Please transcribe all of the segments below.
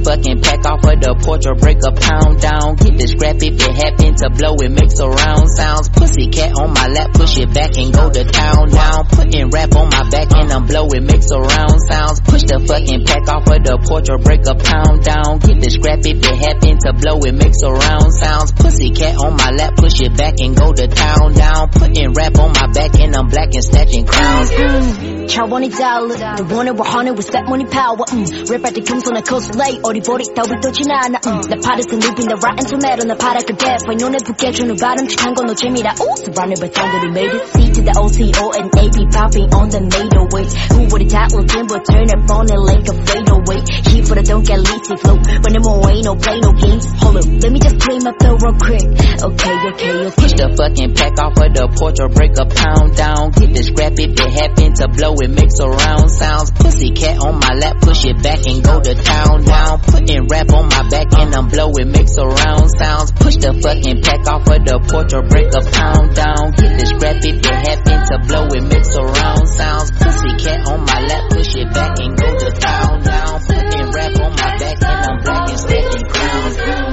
fucking pack off of the porch or break a pound down. Get the scrap if it happen to blow, it makes a round sounds. Pussycat on my lap, push it back and go to town now. Putting rap on my back and I'm blow, it makes a round sounds. Push the fucking pack off of the porch or break a pound down. Get the scrap if it happen to blow, it makes a round sounds. Pussycat on my lap, push it back and go to town down. Putting rap on my back and I'm black and snatching crowns. 차원이 달라 너 원해 원하는 with that money power 랩할 때 금손한 cosplay 어디 버리 따위도 지나나 나 파릇은 눕힌 the rotten tomato 나 바닥을 대파 눈에 붓게 주는 바람직한 건 너 재미라 surrounded by thunder made it C to the OCO and AP popping on the made away who would've thought we'll timber turn up on it like a fade away here but I don't get lazy flow but no more ain't no play no games hold up let me just clean my throat real quick okay push the fucking pack off of the porch or break a pound down get the scrap if it happen to blow it makes a round sounds pussycat on my lap push it back and go to town down putting rap on my back and I'm blow it makes a round sounds push the fucking pack off of the porch or break a pound down get the scrap if it happen to blow it makes a round sounds pussycat on my lap push it back and go to town down putting rap on my back and I'm black and stacking crowns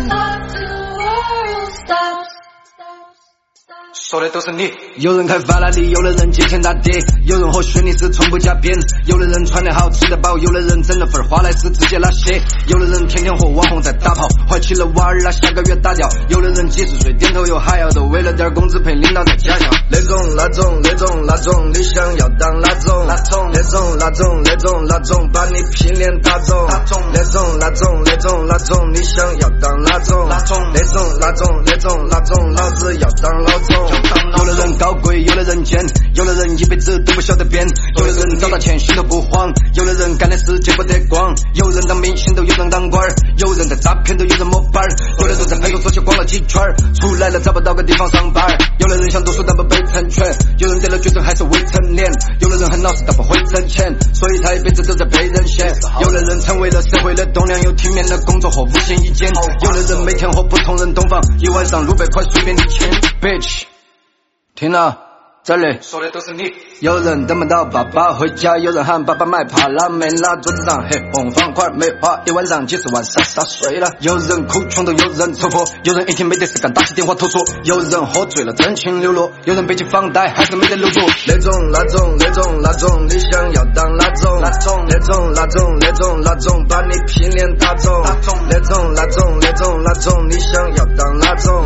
说的都是你，有人开法拉利，有的人借钱打的，有人和虚拟是从不加边，有的人穿得好吃得饱，有的人整了份花来是直接拉血，有的人天天和网红在打炮，怀起了娃儿那下个月打掉，有的人几十岁点头又还要都为了点工资陪领导在家乡，那种你想要当哪种把你拼脸打走，那种你想要当哪种老子要当老总。有的人高贵，有的人贱，有的人一辈子都不晓得变，有的人找到钱心头不慌，有的人干的事见不得光，有人当明星都有人当官，有人在诈骗都有人摸板，有的人在派出所去逛了几圈，出来了找不到个地方上班，有的人想读书但不被成全，有人得了绝症还是未成年，有的人很老实但不会挣钱，所以他一辈子都在被人嫌，有的人成为了社会的栋梁，有体面的工作和无限意见，有的人每天和不同人洞房，一晚上600块随便你签 bitch 听了这里说的都是你，有人等不到爸爸回家，有人喊爸爸买帕拉梅拉，桌子上黑红方块没花一晚上几十万傻睡了，有人哭穷都有人凑合，有人一天没得事干打起电话投诉，有人喝醉了真情流露，有人背起房贷还是没得留住，那种你想要当哪种把你拼脸打走，那种你想要当哪种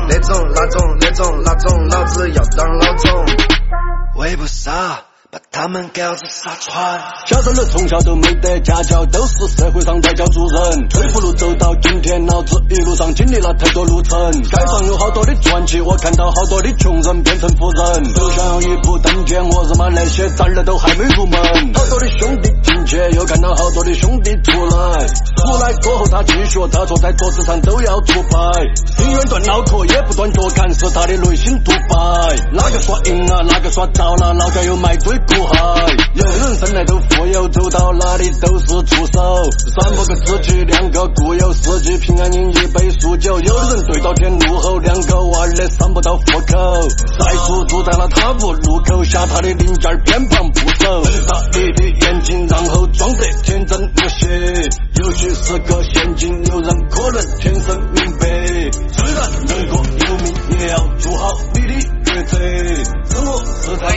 老子要当老总，我也不傻把他们搞成傻穿，小时候从小都没得家教，都是社会上在教主人，退步路走到今天，老子一路上经历了太多路程，街上有好多的传奇，我看到好多的穷人变成富人，都想要一步登天，我日妈那些崽儿都还没入门，好多的兄弟进去，又看到好多的兄弟出来过后他继续他坐在桌子上都要出牌，永远断脑壳也不断脚看，是他的内心独白，哪个耍赢了哪个耍糟了，老家又卖堆苦海，有人生来都富有，走到哪里都是出手，3个知己2个故友，4季平安饮1杯数酒，有的人对到天怒吼，2个娃儿的上不到户口，在叔住在了他屋路口下，他的零件偏旁不守，大你的眼睛然后装得天真无邪，有许是个陷阱，有人可能天生明白，虽然能够有名也要做好你的抉择，生活是在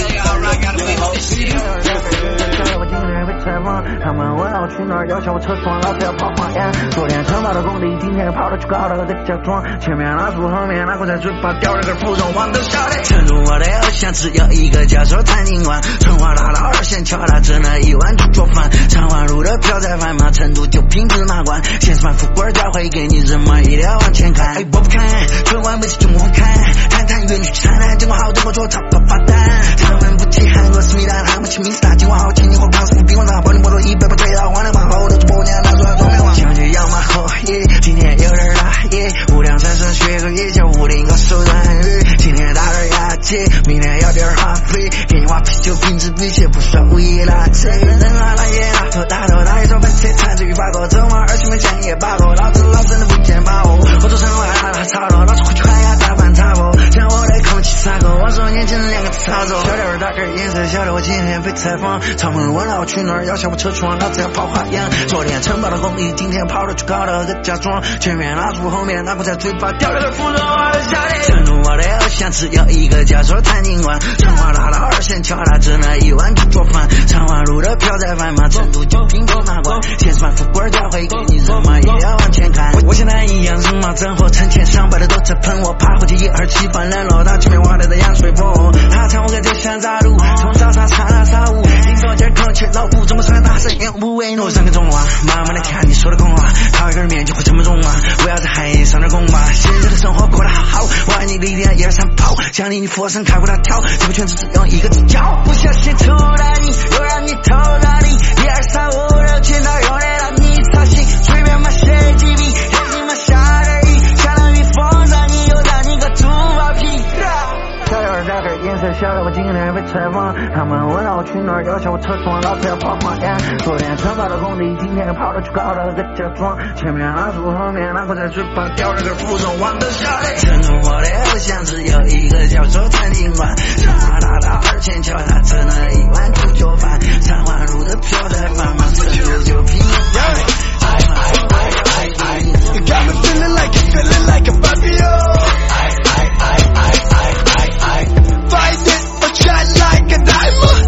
他们问我去哪儿，要求我车窗，老子要跑花眼。昨天承包的工地，今天跑了去搞了个假装，前面那树后面那个在嘴巴叼了个芙蓉王都晓得。成都我的偶像只有一个，叫做谭金冠。成华大道2线桥，他挣了1万就做饭。长华路的票在贩卖，成都就品质拿冠。现实版富贵才会给你人嘛，一定要往前看。哎，我不看，春晚没事就我看，谈远去灿烂，结果好，结果做超不发单。他们不提韩国思密达，他们起名字大，结果好，请你和康斯比我大，保证不100把对到，换了马后都是不年，他说装没完。想去要马后耶，今天有点大耶，无量山上学个也叫50个手段鱼，今天打点牙签，明天要点哈费，给你挖啤酒瓶子比且不算午夜垃圾。人啊来也拉头大一手本车，产至于8个，正往20门讲也8个，老子的不见把握，我做成我还他操了，老子回去还要打扮插播，像我的空气撒狗，我说年轻人2个字操作，小点大个颜色，晓得我今天被采访，他们问我去哪儿，要下我车窗，老子要跑花样。昨天城堡的公里，今天跑了去搞了个假装，前面拉住后面拉过在嘴巴叼了个扶手我的夏天。正如我的偶像只有一个叫做谭金冠，长话大到2线，敲他只能1万去做饭。长华路的票在贩卖，成都就苹果拿光，现实版富贵教会给你人嘛也要往前看。我现在一样人嘛真火，成千上百的都在喷我，爬回去1、2、7班人落到前面挖来的羊水坡。他唱我个就像杂路，从早上唱到下午，领导间空气老虎，怎么算大声也不为奴。上个中啊，慢慢的看你说的空话，讨一个人面就会这么重啊，不要在海上点拱吧。现在的生活过得好好，我爱你的一点1、2、3跑，奖励你佛山开过大跳，这不全是只用一个字叫，不小心吐到你，又让你偷到你，1、2、3、5、6、7到用来让你操心，随便嘛写几笔，眼睛嘛下点雨，相当于封上你，又让你个猪毛皮。小眼眨个颜色小的我今天被采访，他们问我去哪儿，要下我车窗，老子要跑花样。昨天城堡的工地，今天跑了去搞了个假装，前面拉住后面拉过在嘴巴叼了个扶手往的下来。正如我的偶像只有一个叫做谭金冠，长话大到2千，敲他只能1万9就饭。长华路的票在贩卖，成都就苹果。 You got me feeling like a Fabio. Fight it or shine like a diamond.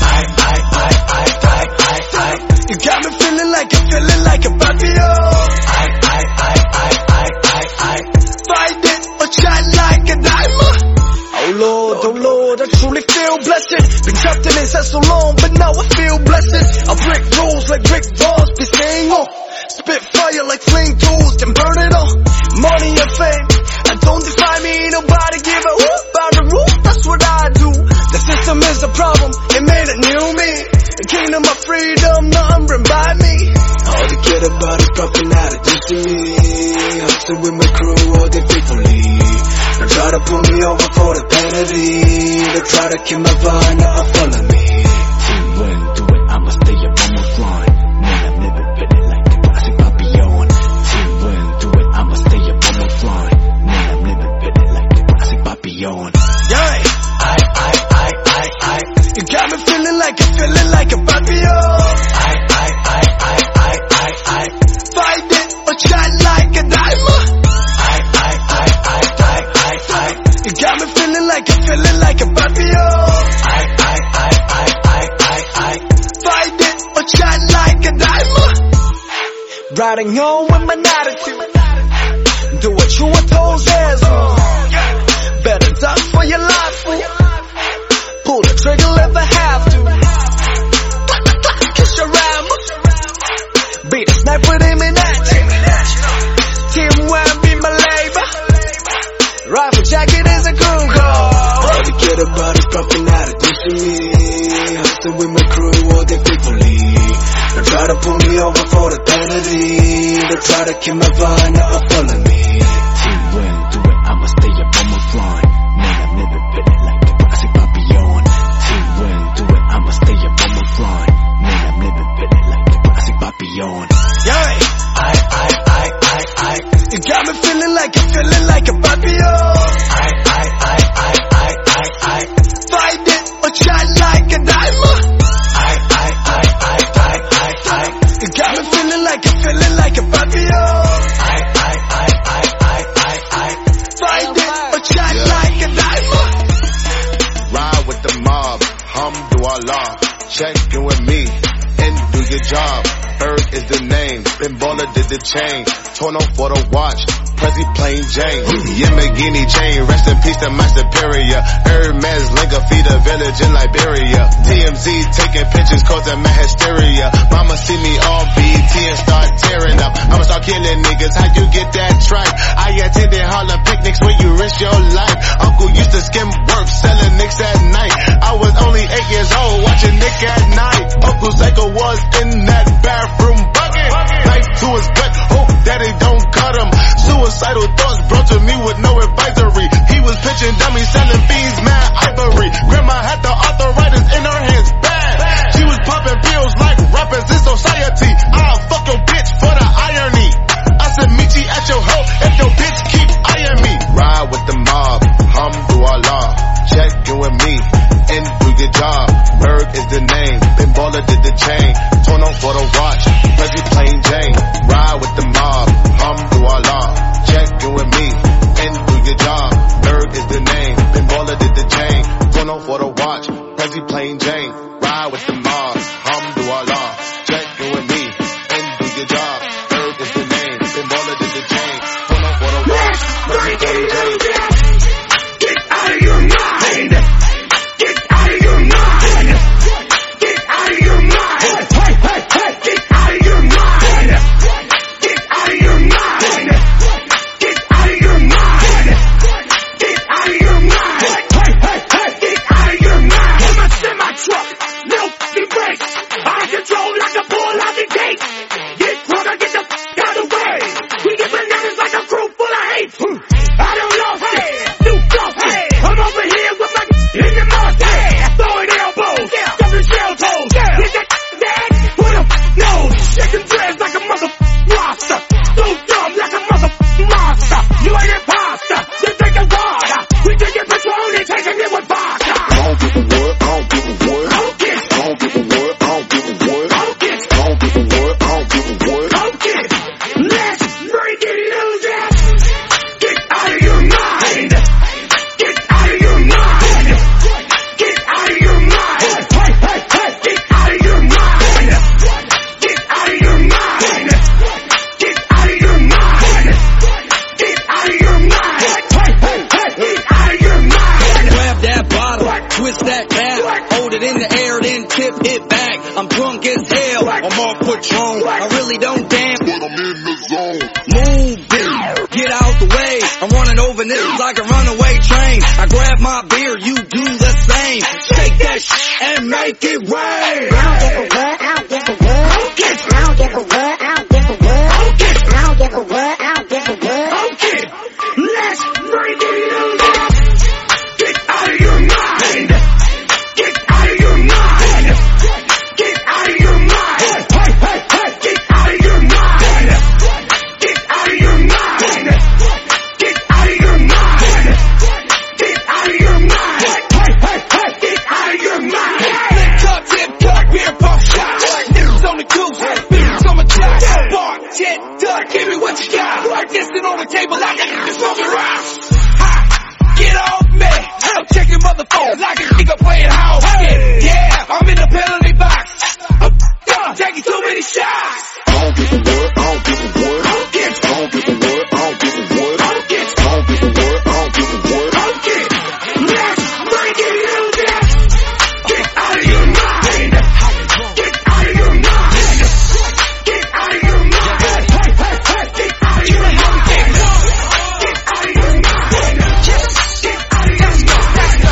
You got me feeling like a Fabio. Fight it or shine like a diamond. Oh Lord, I truly feel blessed. Been trapped in inside so long, but now I feel blessed. I break rules like brick walls, be saying spit fire like flame tools, then burn it all. Money and fame, I don't define me, nobody give a whoop about the rule, that's what I do. The system is the problem, it made a new me. The kingdom of freedom, nothing run by me. All they care about is dropping out of destiny. Hustling with my crew all day faithfully. They try to pull me over for the penalty. They try to kill my vibe, now follow me. Team wouldn't do it, I'ma stay up on my grind. Man, I'm living pretty like the classic Papillon. Team wouldn't do it, I'ma stay up on my grind. Man, I'm living pretty like the classic Papillon. Yeah, you got me feeling like a Papillon. Fight it or shine like a diamond. You got me feeling like a Papillon. Fight it or shine like a diamond. Riding home with my attitude. Do what you were told says. Better duck for your life, fool. Pull the trigger if I have to. Kiss your ammo. Be the sniper aiming at you. Team one be my labor. Rifle jacket is a crew call. All they care about is dropping out of destiny. Hustling with my crew all day faithfully. They try to pull me over for the penalty. They try to kill my vibe, now follow me. Team wouldn't do it, I'ma stay up on my grind. Man, I'm living pretty like the classic Papillon. Team wouldn't do it, I'ma stay up on my grind. Man, I'm living pretty like the classic Papillon. Yeah, you got me feeling like a Papillon. Fight it or shine like a diamond. You got me feeling like a Papillon. Fight it or shine like a diamond. Ride with the mob, Alhamdulillah. Check in with me and do your job. Berg is the name, Ben Baller did the chain. Torno for the watch, Prezi plain Jane. Yamagini chain, rest in peace to my superior. Hermes Linga feed a village in Liberia. TMZ taking pictures causing my hysteria. Mama see me on BT and start tearing up. I'ma start killing niggas, how you get that tripe? I attended Harlem picnics where you risk your life. Uncle used to skim work, selling nicks at night. I was only 8 years old, watching Nick at night. Uncle Psycho was in that bathroom bucket. Knife to his gut, hope daddy don't cut him. Suicidal thoughts brought to me with no advisory. He was pitching dummies, selling fiends, mad ivory. Grandma had the arthritis in her hands, bad. She was popping pills like rappers in society. I'll fuck your bitch for the irony. I said meet you at your hoe if your bitch keep eyeing me. Ride with the mob, Alhamdulillah. Check in with me and do your job. Berg is the name. baller did the chain. Torn on for the watch, Prezi plain Jane. Ride with the mob, Alhamdulillah. Check in with me and do your job. Berg is the name, Ben Baller did the chain. Torn on for the watch, Prezi plain Jane. Ride with the mob, Alhamdulillah. Check in with me and do your job. Berg is the name, Ben Baller did the chain. Torn on for the watch, Prezi plain Jane. Get out of your mind! Get out of your mind! Get out of your mind! Hey, hey, hey! Get out of your mind! Get out of your mind! Get out of your mind! Get out of your mind! Hey, hey, hey! Get out of your mind! I'm a semi-truck, no fucking brakes. I control like a bull out the gate. Get drunk or get the f*** out of the way. We get bananas like a crew full of hate. I don't know, hey! I'm over here with my in the mouth, throwing elbows, stuffing shell toes. Is that bad? Who the knows? Shaking dreads like a mother roster. So dumb like a mother monster. You ain't imposter. You think it's water. We drinking Patron and taking it with vodka. I don't give a word. I don't give a word. I don't give a word. I don't give a word. I don't give a word. I don't give a word. Let's break it loose. Get out of your mind. Get out of your mind! Get out of your mind! Hey, hey, hey! Get out of your mind! Get out of your mind! Get out of your mind! Get out of your mind! Hey, hey, hey! Get out of your mind! Grab that bottle, twist that cap, hold it in the air, then tip it back. I'm drunk as hell, I'm off Patron. I really don't dance, but I'm in the zone. Move, bitch, get out the way. I'm running over niggas like a runaway train. I grab my beer, you do the same. Shake that shit and make it rain. I don't give a word, I don't give a word. I don't give a word, I don't give a word. I don't give a word, I don't give a word. Okay, let's break it loose. Get out of your mind. Get out of your mind. Get out of your mind. Hey, hey, hey. Get out of your mind. Get out of your mind. Get out of your mind. Get out of your mind. Hey, hey, hey. Get out of your mind. Tip cup, beer pump shot. Niggas on the goose, bitches on my clock. Bar, tit, duck, give me what you got. Like this on the table, I got niggas smoking rocks. Ha, get off me. I'm checking motherfuckers like a nigga playing house. Yeah, I'm in the penalty box. I'm taking too many shots. I don't give a word. I don't give a word. I don't give a word. I don't give a word. I don't give a word. I don't give a word. Let's break it loose. Get out of your mind. Get out of your mind. Get out of your mind. Hey, hey, hey. Get out of your mind. Get out of your mind. Get out of your mind.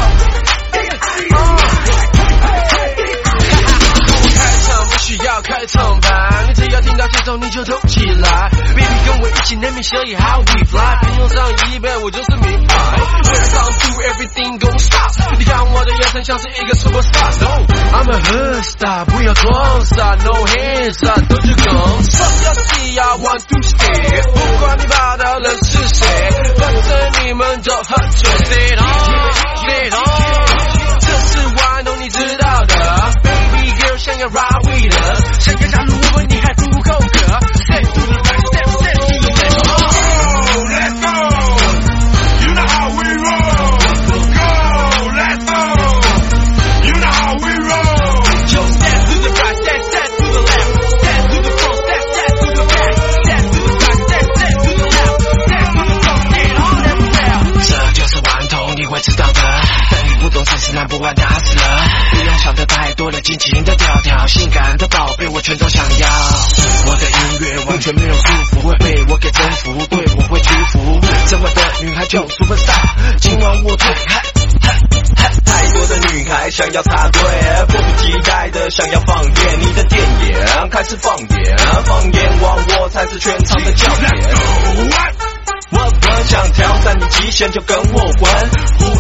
Get out of your mind. 不需要开场白，你只要听到节奏你就动起来 Baby 跟我一起 Let me show you how we fly 平庸上一倍我就是名牌 When I come through everything gon' stop 你看我的眼神像是一个 superstar So I'm a hood star 不要装傻 No hands up 都是梗 Fuck your see I want to stay 不管你报道的是谁反正你们都喝醉 Sit on Sit on 这是玩弄你知道的 Baby girl 想要 ride with us 想要加入我们你还不够格 Step to the right step to the left Go, let's go You know how we roll Go, let's go You know how we roll Yo, step to the right, step to the left Step to the front, step to the back Step to the right, step to the left Step to the front, get on that bell 这就是顽童你会知道的但你不懂真是难不玩打死了不用想的太多了尽情的调调性感的宝贝我全都想要我的音乐完全没有束缚会被我给征服对我会屈服这么的女孩就 superstar 今晚我最太多的女孩想要插队迫不及待的想要放电你的电眼开始放眼放眼望我才是全场的焦点我很想挑战你极限就跟我滚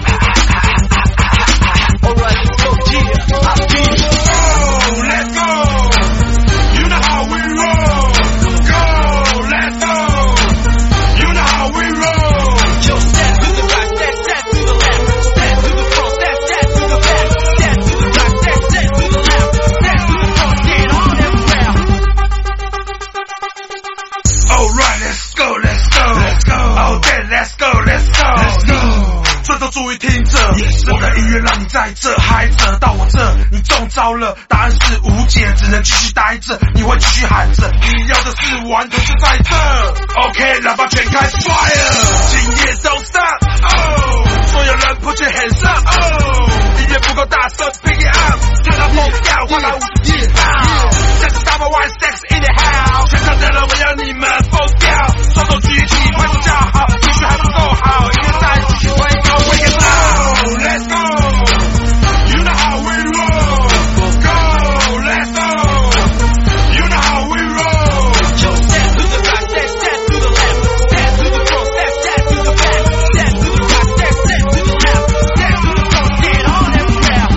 Alright, so yeah, I'll be Go, let's go You know how we roll Go, let's go You know how we roll Yo, step to the right, step to the left Step to the front, step to the back Step to the right, step to the left Step to the front 注意听着，我的音乐让你在这嗨着，到我这你中招了，答案是无解，只能继续待着，你会继续喊着，你要的是顽童就在这。OK， 喇叭全开 fire， 今夜 don't stop， 所有人 put your hands up， 音乐不够大声 pick it up， 看到疯掉，换来50号，这是 double one sex in the house， 全场的人我要你们疯掉，双手举起，拍手叫好，继续还不够好，音乐再继续 wake up wake it up， let's go，you know how we roll，go，let's go，you know how we roll，yo step to the right step to the left step to the front step to the back step to the right step to the left step to the front get on everywhere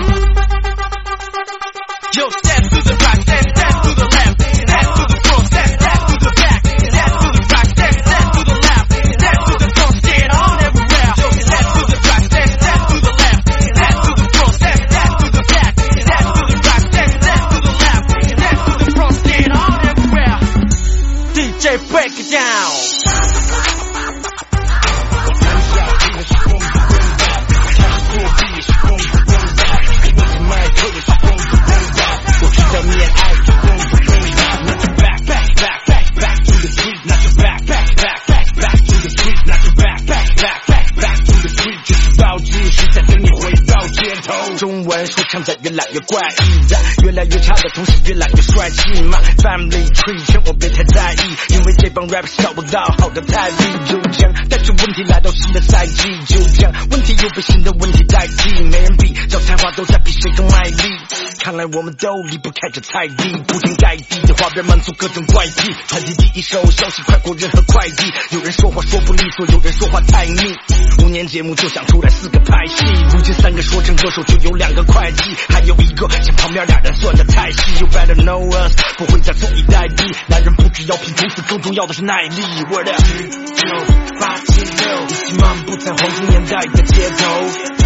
yo step to the right step to the left step to the front step to the back step to the right step to the left step to the front get on everywhere yo step to the right step to the left step to the front step to the back step to the right step to the left step to the front get on everywhere DJ break it down 中文说唱在越来越怪异，在越来越差的同时越来越帅气。My family tree， 劝我别太在意，因为这帮 rap 找不到好的态度。就这样带着问题来到新的赛季，就这样问题又被新的问题代替，没人比，找才华都在比谁更卖力。看来我们都离不开这菜地，铺天盖地的花边满足各种怪癖，传递第一手消息快过任何快递。有人说话说不利索，有人说话太密，5年节目就想出来4个拍戏，如今3个说唱歌手就有2个会计，还有1个像旁边2人算的太细。You better know us， 不会再坐以待毙。男人不只要拼，同时更重要的是耐力。Word up， 9、8、7、6，一起漫步在黄金年代的街头。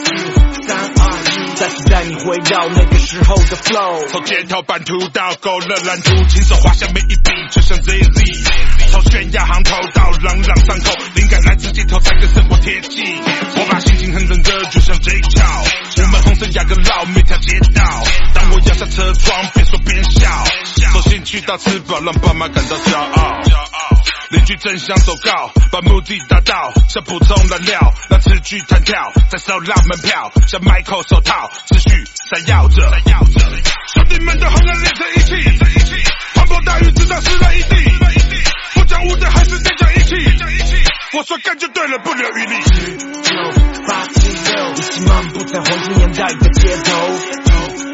再次带你回到那个时候的 flow， 从街头版图到勾勒蓝图，亲手画下每一笔，就像 ZZ。从悬崖行头到朗朗上口，灵感来自街头才跟生活贴近。我把心情哼成歌，就像 J 巧，我们红色雅阁绕每条街道。当我摇下车窗，边说边笑，手心去到吃饱，让爸妈感到骄傲。邻居争相走告，把目的达到，像补充燃料，让词句弹跳，再收到门票，像麦克手套，持续闪耀着。兄弟们都红了脸在一起，磅礴大雨直到湿了一地，不讲武德还是得讲义气，我说干就对了，不留余力。 9、8、7、6，一起漫步在黄金年代的街头。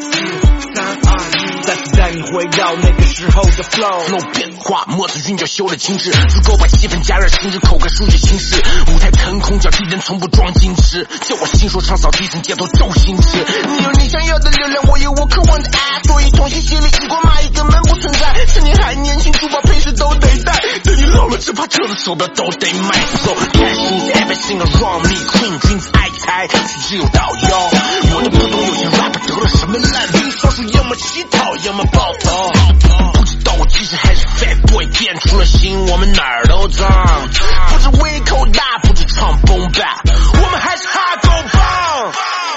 再次带你回到那个时候的 flow， 变化，墨子韵脚修了精致，足够把气氛加热，心智口干数据形式，舞台腾空，脚踢人从不装矜持，就我新说唱扫地层街头周星驰。你有你想要的流量，我有我渴望的爱，所以同心协力，一锅蚂蚁根本不存在。趁你还年轻，珠宝配饰都得戴，等你老了，只怕车子手表都得卖。So cash is everything around me， Queen dreams 爱财，只有到腰。我都不懂有些 rapper 得了什么烂病，少数要么乞讨，要么爆头。不知道我其实还是 fat boy， 变出了心，我们哪儿都脏。不止胃口大，不止唱崩吧，我们还是哈狗棒。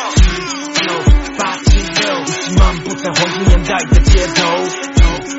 9、8、7、6，一起漫步在黄金年代的街头。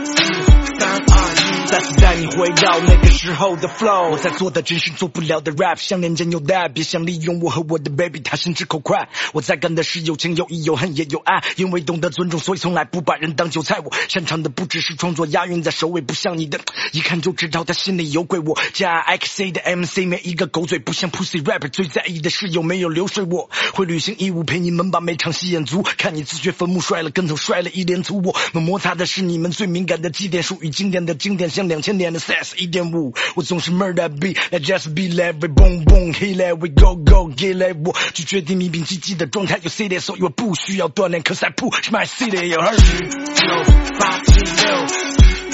再次带你回到那个时候的 flow， 我在做的真是做不了的 rap， 想念真有带，别想利用我和我的 baby， 他心直口快。我在干的是有情有义有恨也有爱，因为懂得尊重，所以从来不把人当韭菜。我擅长的不只是创作，押韵在首尾，不像你的，一看就知道他心里有鬼。我加 XC 的 MC， 没一个狗嘴，不像 pussy rapper， 最在意的是有没有流水。我会履行义务，陪你们把每场戏演足，看你自掘坟墓，摔了跟头，摔了一脸土。我们摩擦的是你们最敏感的基点，属于经典的经典，像2000年的 SAS 1.5， 我总是 murder beat， 来 just be let we boom boom hit let we go go get let， 我就决定你屏积极的状态有 CD， 所以我不需要锻炼， cause I push my city， 有 heard 9、8、7、6。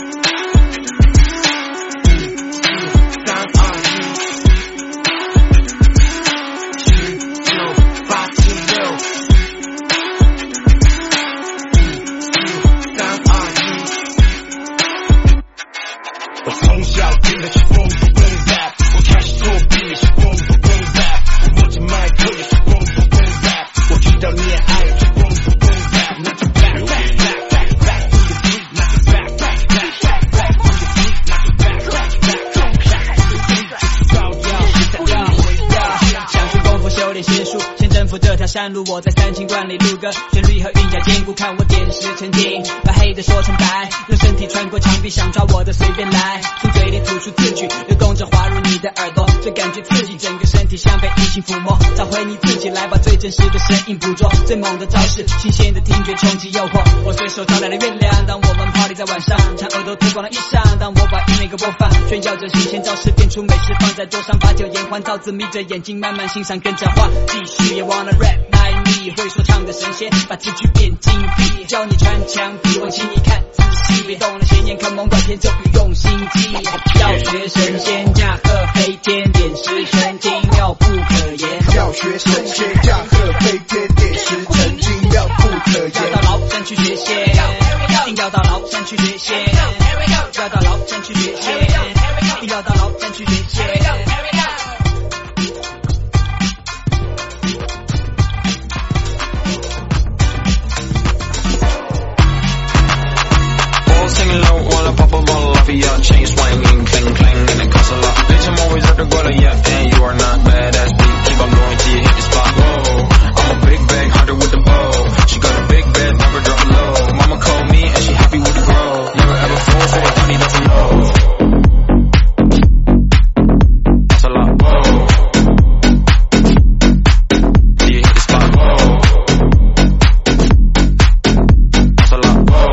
我从小听的是 boom boom bap， 我开始作弊也是 boom boom bap， 我握着麦克也是下山路，我在三清观里录歌，旋律和韵脚兼顾，看我点石成金，把黑的说成白，用身体穿过墙壁，想抓我的随便来，从嘴里吐出字句，流动着滑入你的耳朵，这感觉刺激，整个身体像被异性抚摸，找回你自己来，把最真实的声音捕捉，最猛的招式，新鲜的听觉冲击诱惑，我随手招来了月亮，当我们 party 在晚上，唱耳朵脱光了衣裳，当我把音乐给播放，炫耀着新鲜招式，变出美食放在桌上，把酒言欢，照字眯着眼睛慢慢欣赏，跟着画，继续也 wanna rap like me， 会说唱的神仙，把字句变精辟，教你穿墙壁，往心里看仔细，别动了闲言，看蒙短篇咒语用心记，要学神仙驾鹤飞天，点石成金，妙不可言， 要学神仙驾鹤飞天，点石成金，妙不可言， 要到崂山去学仙，一定要到崂山去学仙，要到崂山去学仙，一定要到崂山去学仙。 Singing low while I pop a bottle off of ya, chain swinging, clang clang, and it costs a lot. Bitch, I'm always at the guala, yeah, and you are not badass beat. Keep on going till you hit the spot. Whoa, I'm a big bag hunter with the bow. She got a big bed, never drop it low. Mama called me and she happy with the grow. Never ever fall for a honey, that's a no. That's a lot. Whoa, till you hit the spot. Whoa, that's a lot. Whoa.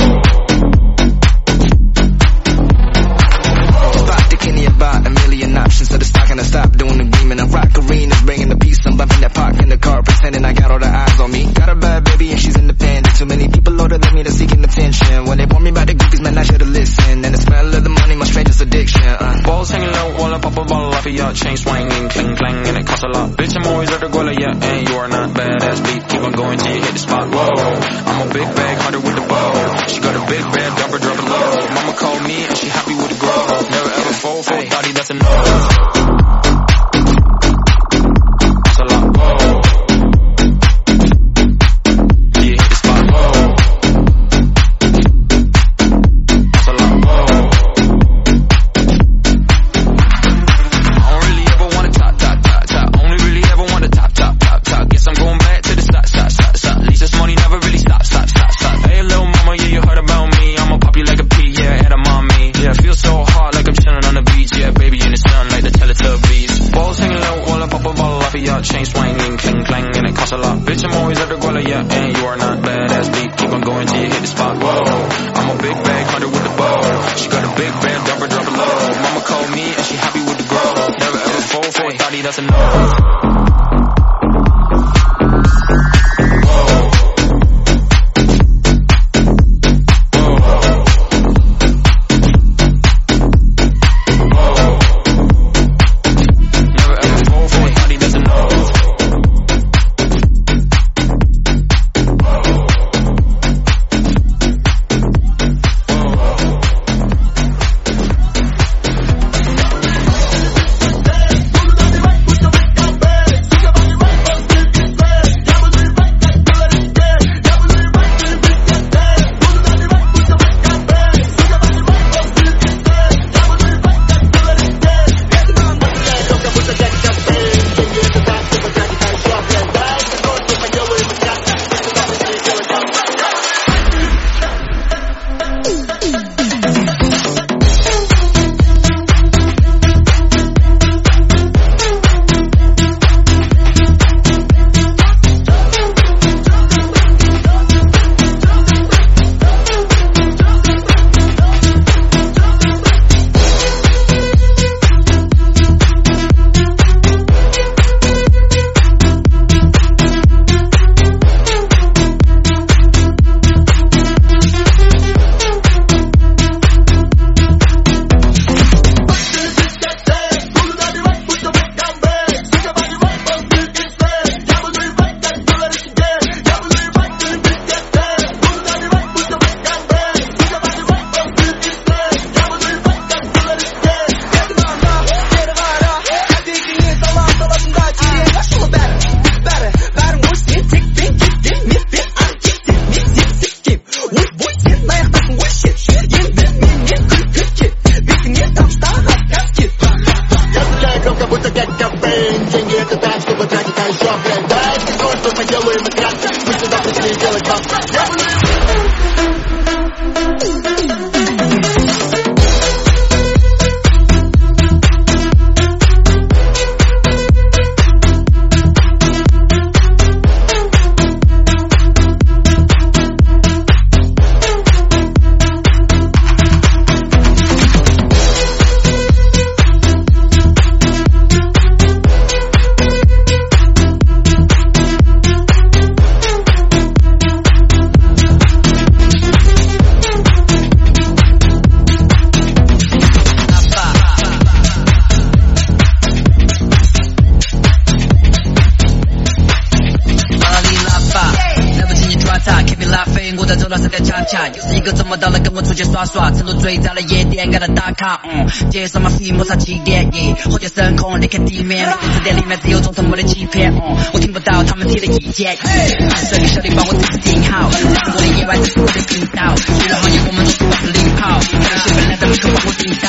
About a million options, so the stock and I stop doing the beam and I rock arenas, bringing the peace. I'm bumping that park in the car, pretending I got all the eyes on me. Got a bad baby and she's independent. Too many people older than me, they're seeking attention. When they warn me about the groupies, man, I should've listened. And the smell of the money, my strangest addiction. Balls hanging low while I pop a bottle off of ya, chain swinging, clang clang, and it costs a lot. Bitch, I'm always at the guala, yeah, and you are not badass beat. Keep on going till you hit the spot. Whoa, I'm a big bag hunter with the bow. She got a big bed, drop it low. Mama called me and she happy with the grow. Never ever fall for a body that's a no. That's a lot. Whoa. Yeah, hit the spot. Whoa. That's a lot. Whoa. I don't really ever wanna top. Only really ever wanna top. Guess I'm going back to the stop. At least this money never really stop. Hey, little mama, yeah, you heard about me. I'ma pop you like a pea, yeah, and a mommy. Yeah, I feel so hot like I'm chilling on the beach. Yeah, baby in the sun like the Teletubbies. Balls hanging low while I pop a bottle off of ya, chain swinging, clang clang, and it costs a lot. Bitch, I'm always at the guala, yeah, and you are not badass beat. Keep on going till you hit the spot. Whoa, I'm a big bag hunter with the bow. She got a big bed, drop it low. Mama called me and she happy with the grow. Never ever fall for a thotty, that's a no. to get your brain. Деньги это так, чтобы тратить, а еще, блядь, дайте то, что мы делаем и кратко. Мы сюда пришли делать вам. 又是一个周末到了，跟我出去耍耍，成都最早的夜店给他打卡，街上马戏摩擦起点，火箭升空离开地面，字典里面只有总统没得欺骗，我听不到他们提的意见，这个小弟帮我自己定好，韩国的夜晚这是我的频道，娱乐行业我们都是我是领跑，还有些本来在门口帮我订到。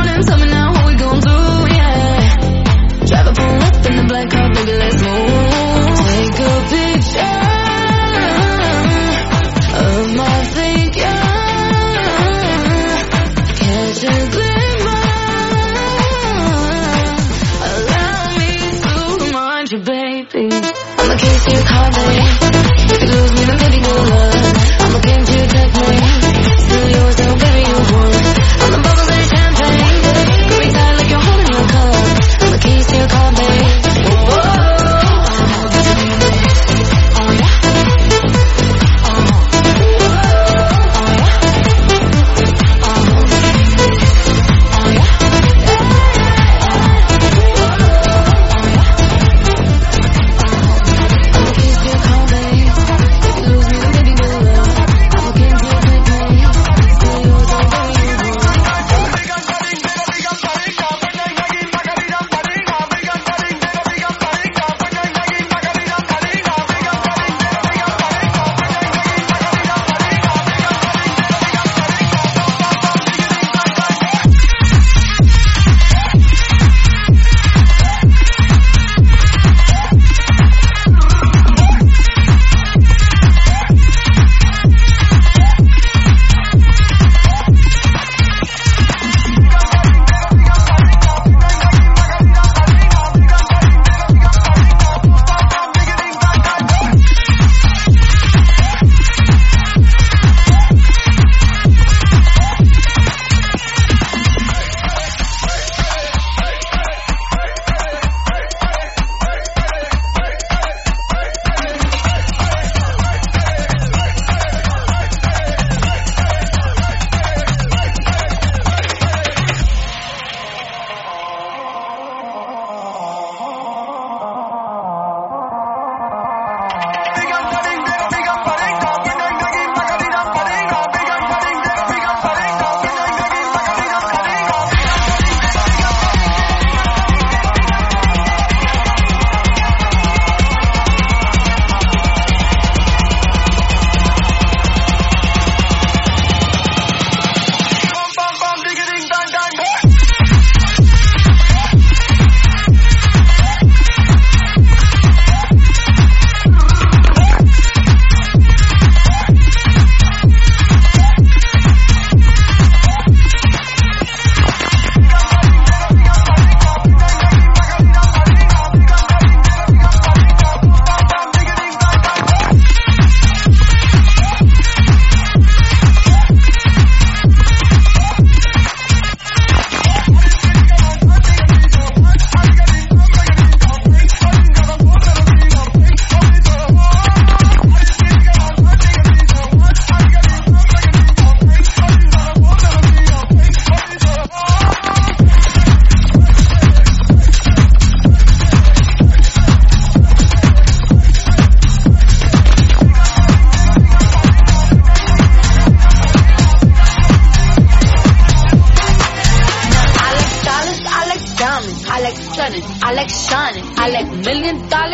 Drive a pull up in the black car, baby, let's move.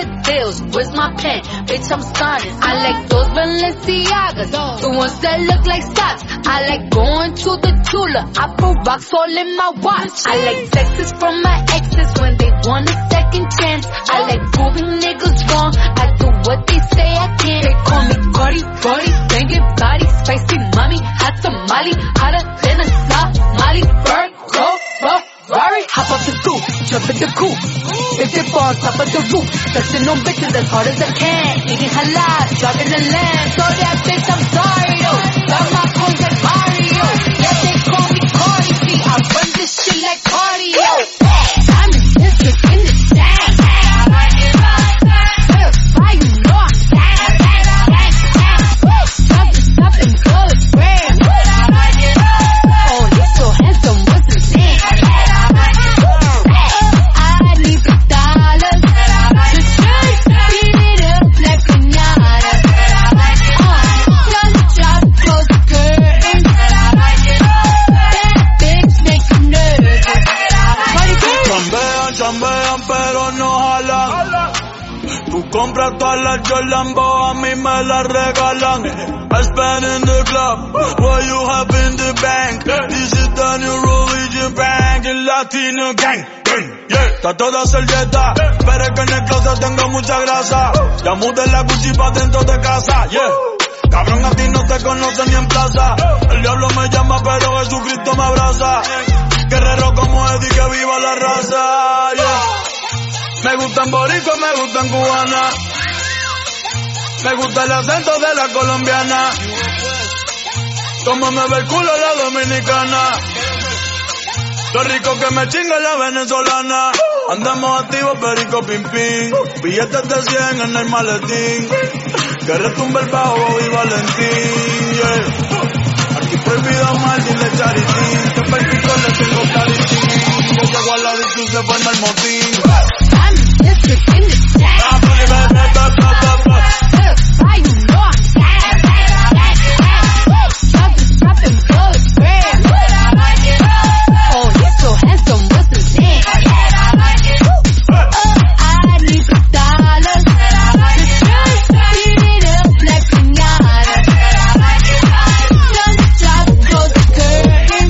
the deals. Where's my pen? Bitch, I'm signing. I like those Balenciagas, the ones that look like socks. I like going to the Tula. I put rocks all in my watch. I like texts from my exes when they want a second chance. I like proving niggas wrong. I do what they say I can't. They call me Cardi, Cardi, banging body, spicy mommy, hot tamale, hotter than a Somali. Bird, go, Ferrari, hop off the coupe, jump in the coupe. Big dip on top of the roof, flexing on bitches as hard as I can. Eating halal, driving the lamb. So that bitch, I'm sorry, yo. Got my coins like Mario. Yeah, they call me Cardi B. I run this shit like cardio. I'm in district in the sand. Why you know I'm stop and go to grand. Oh, he's so handsome, what's his name? I need the dollars to beat it up like pinata. Just drop close the curtains. That bitch make you nervous. Chambean pero no jalan. Tú compras todas las Jolambo, a mí me las regalan. I spend in the club, what you have in the bank. This is the new religion bank, el latino gang. Yeah, está toda servieta, pero es que en el closet tengo mucha grasa. Ya mudé la Gucci pa' dentro de casa, yeah. Cabrón, a ti no te conocen ni en plaza. El diablo me llama, pero Jesucristo me abraza. Guerrero como Eddie, que viva la raza, yeah. Me gustan boricua, me gustan cubana. Me gusta el acento de la colombiana. Como me ve el culo la dominicana. Lo rico que me chinga la venezolana. Andamos activos, perico, pim pim. Billetes de 100 en el maletín. Que retumbe el bajo y Valentín, yeah. Aquí prohibido mal, dile charitín. Que perico le tengo claritín. Que llego a la disco se forma el motín. District in the sand. Why you know I'm stop and go to grand. Oh, he's so handsome, what's his name? I need the dollars to beat it up like pinata. Just drop close the curtains.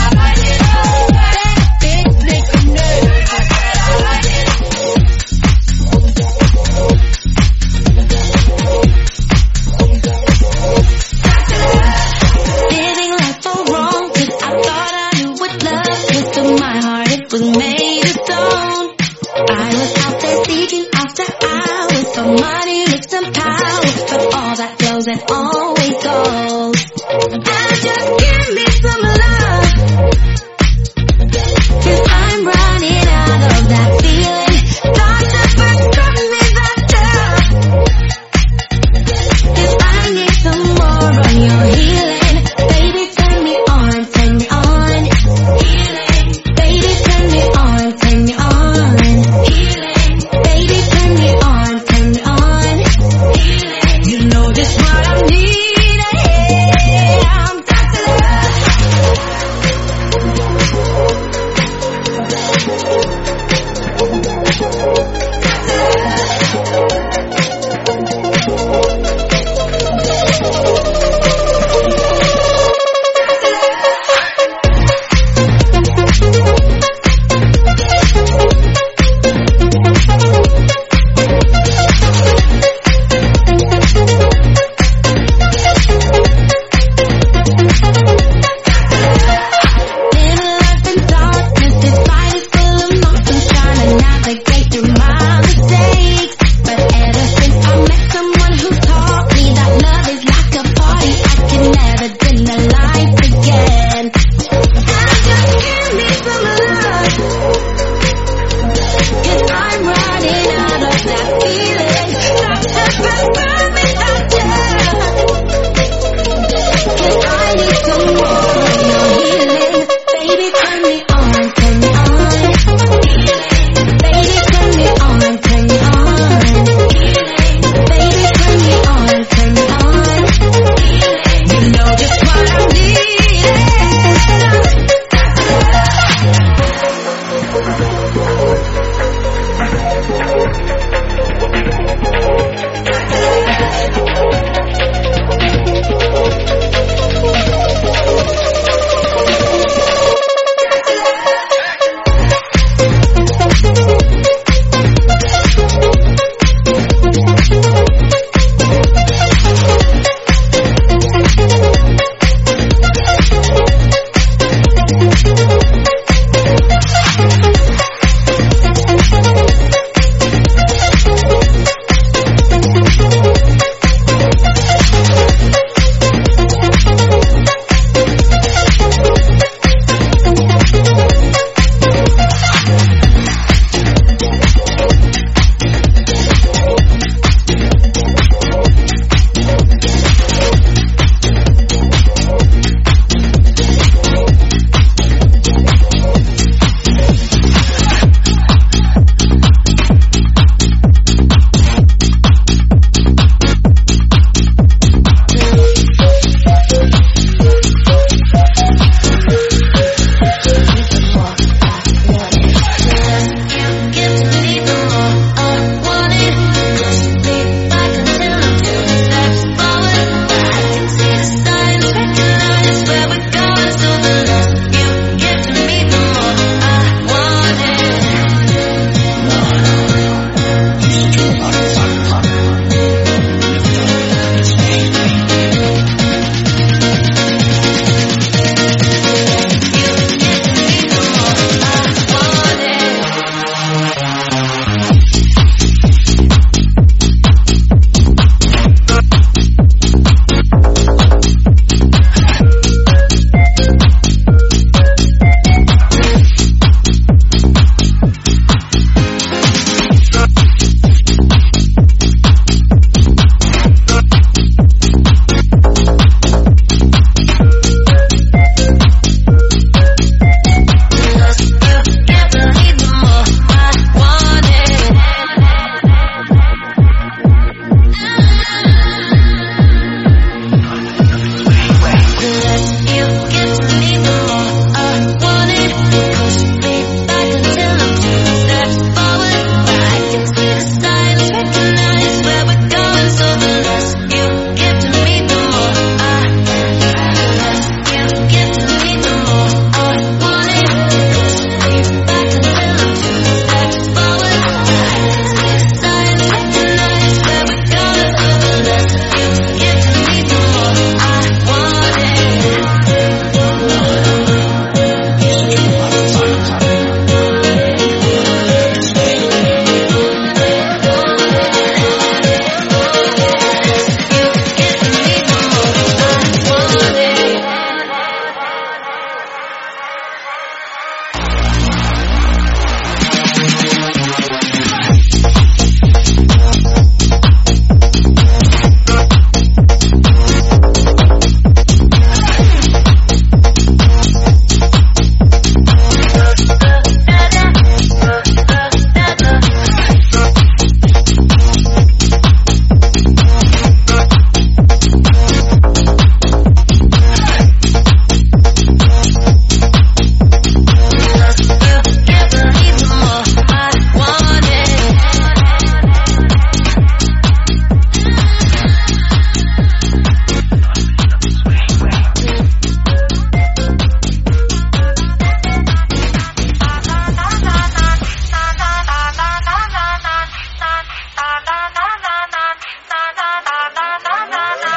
That bitch make you nervous. Living life so wrong, 'cause I thought I knew what love is. To my heart it was made of stone. I was out there seeking after hours for money, looks and power, but all that flows and always goes. And just give me some love, 'cause I'm running out of that feeling. Doctor, prescribe me that love, 'cause I need some more of your healing. Baby, turn me on, turn me on. Healing. Baby, turn me on, turn me on. Healing. Baby, turn me on, turn me on. Healing. You know just what I need.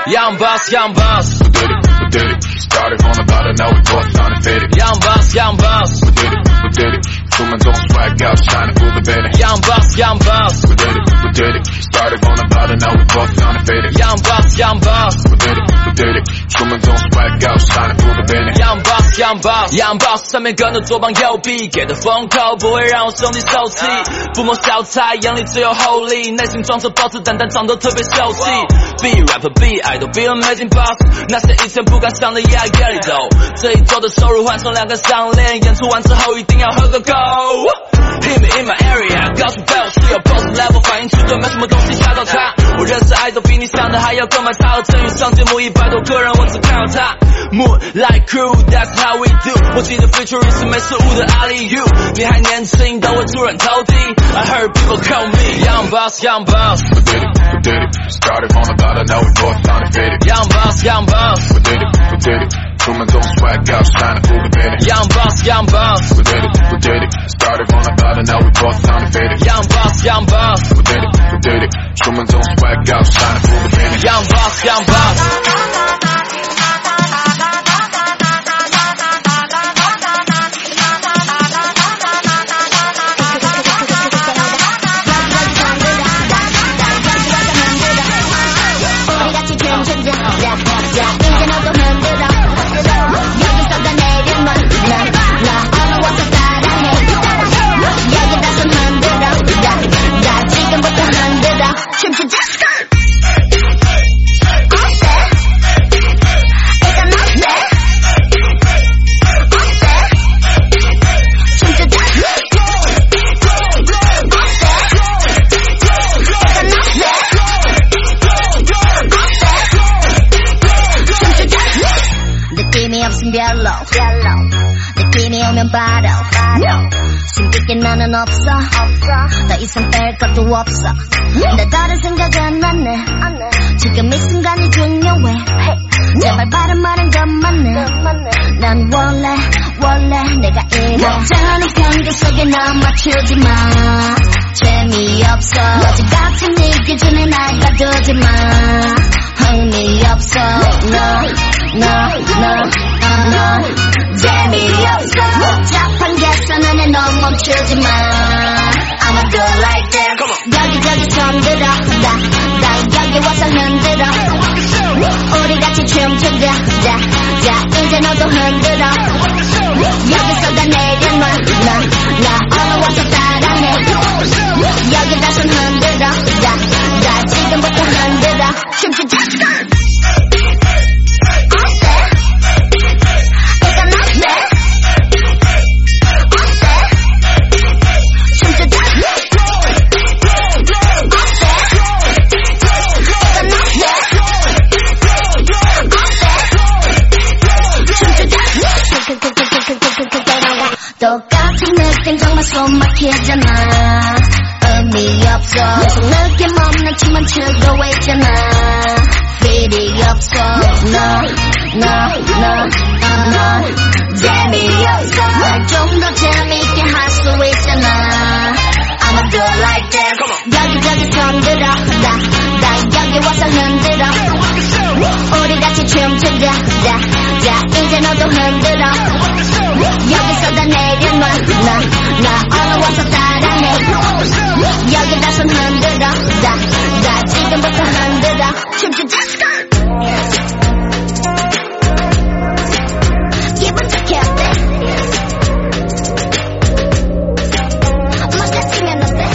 Young boss, young boss. We did it. Started on the bottom, now we both down and faded. Young boss, young boss. We did it. Zooming on swag out, shining through the better. Young boss, young boss. We did it. Started on the bottom, now we both down and faded. Young boss, young boss. We did it. Zooming on swag out, shining through the better. Young boss, young boss, young boss。上面跟着左膀右臂，给的风口不会让我兄弟受气。不谋小菜，眼里只有厚利，内心装着包子蛋蛋，长得特别秀气。Be rapper, be idol, be amazing boss。那些以前不敢想的也爱夜里走。这一周的收入换成2个项链，演出完之后一定要喝个够。Hit me in my area， 告诉背后是有 boss level， 反应迟钝，没什么东西吓到他。我认识idol比你想的还要更买他和郑宇上节目100多个人，我只看到他。Move like crew, that's how we do。我记得 featuring 是没失误的阿里 U， 你还年轻，都会出人头地。I heard people call me young boss, young boss。 We did it. Started on the bottom, now we both down and faded. Young boss, young boss. We did it. Zooming on swag out, shining through the better. Young boss, young boss. We did it. Started on the bottom, now we both down and faded. Young boss, young boss. We did it. Zooming on swag out, shining through the better. Young boss, young boss. 느낌이 오면 바로 숨기게 나는 없어 더 이상 뺄 것도 없어 내 다른 생각은 안 해 지금 이 순간이 중요해 제발 바른 말은 그만해 난 원래 내가 이래 모자라는 편견 속에 나 맞추지 마 재미없어 어제같이 네 기준에 날 가두지 마 흥미없어 No 재미없어 복잡한 계산안에 넌 멈추지 마 I'ma do it like this 여기저기 손들어 나 여기 와서 흔들어 우리 같이 춤추자 자 이제 너도 흔들어 여기서 다 내려놔 나 어려워서 따라해 여기다 손 흔들어 자 지금부터 흔들어 춤추자 똑같은 느낌 정말 손 막히잖아 의미 없어 계속 느낌 없는 춤만 추고 있잖아 필이 없어 No 재미없어 날 좀 더 재미있게 할 수 있잖아 I'ma do it like this 여기저기 손들어 나 여기 와서 흔들어 우리 같이 춤추자 자 이제 너도 흔들어 여기서 다 내려놔 나 어려워서 따라해 여기다 손 흔들어 자 지금부터 흔들어 춤추자 기분 좋게 어때? 멋졌으면 어때?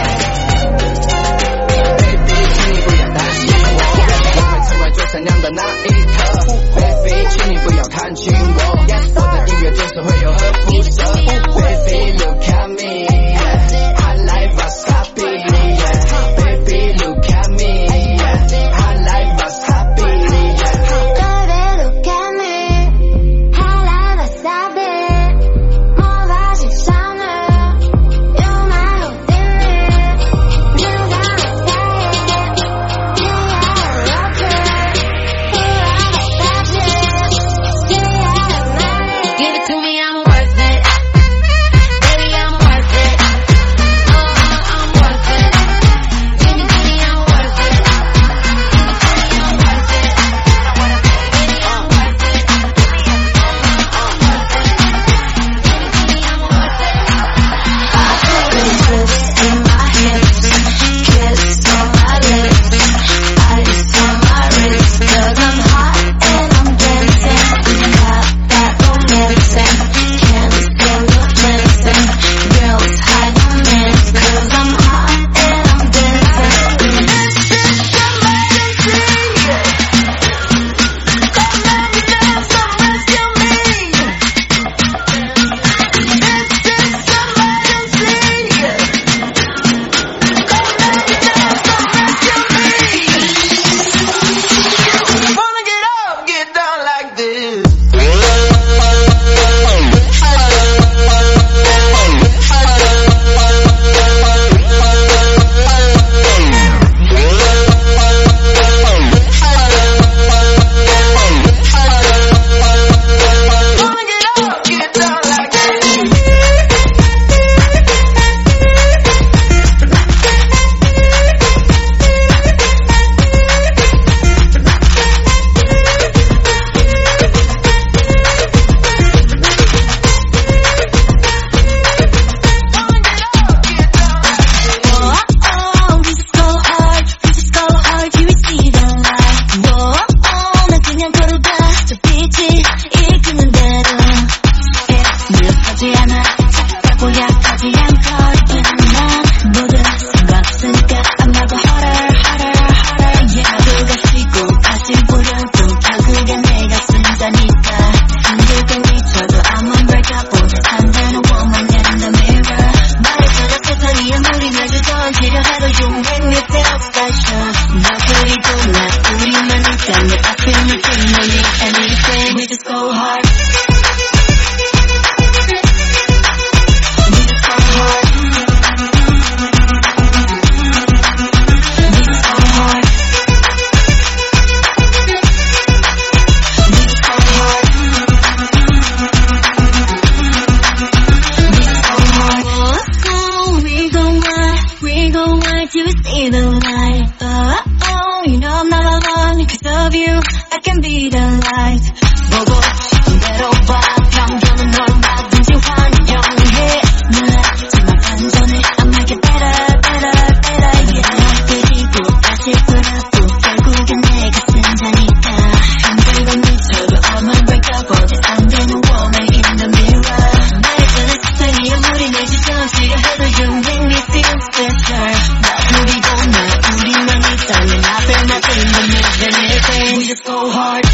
善良的那一刻 Baby 请你不要看清我我的音乐就是会有和肤色 Baby look at me I like wasabi Baby look at me I like wasabi Baby look at me I like wasabi 뭐 맛있어 요만 웃기니 누가 어때 me so hard.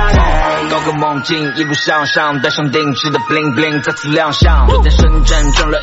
进一路向上，带上定制的 bling bling 再次亮相。我在深圳赚了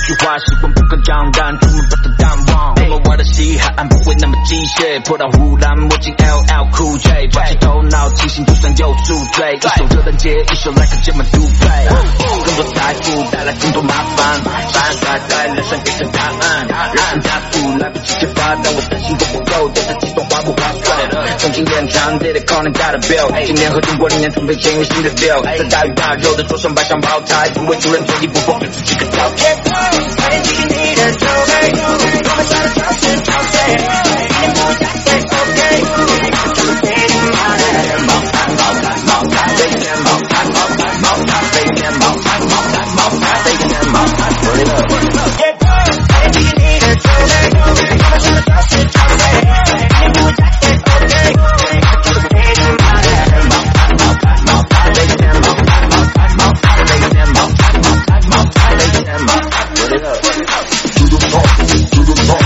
句话习惯不可长淡，出门把它淡忘。那么我的嘻哈不会那么机械，破到护栏墨镜 LL Cool J， 抓起头脑清醒就算有宿醉，一手热灯节，一手来个节目独配，更多财富带来更多麻烦，反反在人生给个答案，人生加速来不及揭发，但我的心都不够，但是激动划不划算？重庆演唱 Did it call and got a bill， 今年和中国0年准备签约新的 deal， 在大鱼大肉的桌上摆上茅台，不为主人做一不放给自己个交配。快点举起你的酒杯，我们下的就是交税，一点不加税 OK， 就是飞天茅台，茅台茅台茅台，飞天茅台茅台茅台，飞天茅台茅台茅台，飞天茅台 Put it up， 快点举起你的酒杯，我们下的就是交税，一点不加税 OK， 就是飞天茅台茅台茅台茅台，飞天茅台茅台茅台，飞天茅台茅台茅台，飞天茅台 Put it up。To the top, to the top,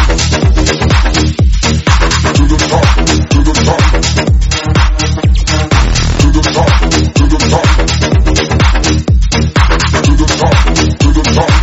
to the top, to the top, to the top, to the top, to the top, to the top.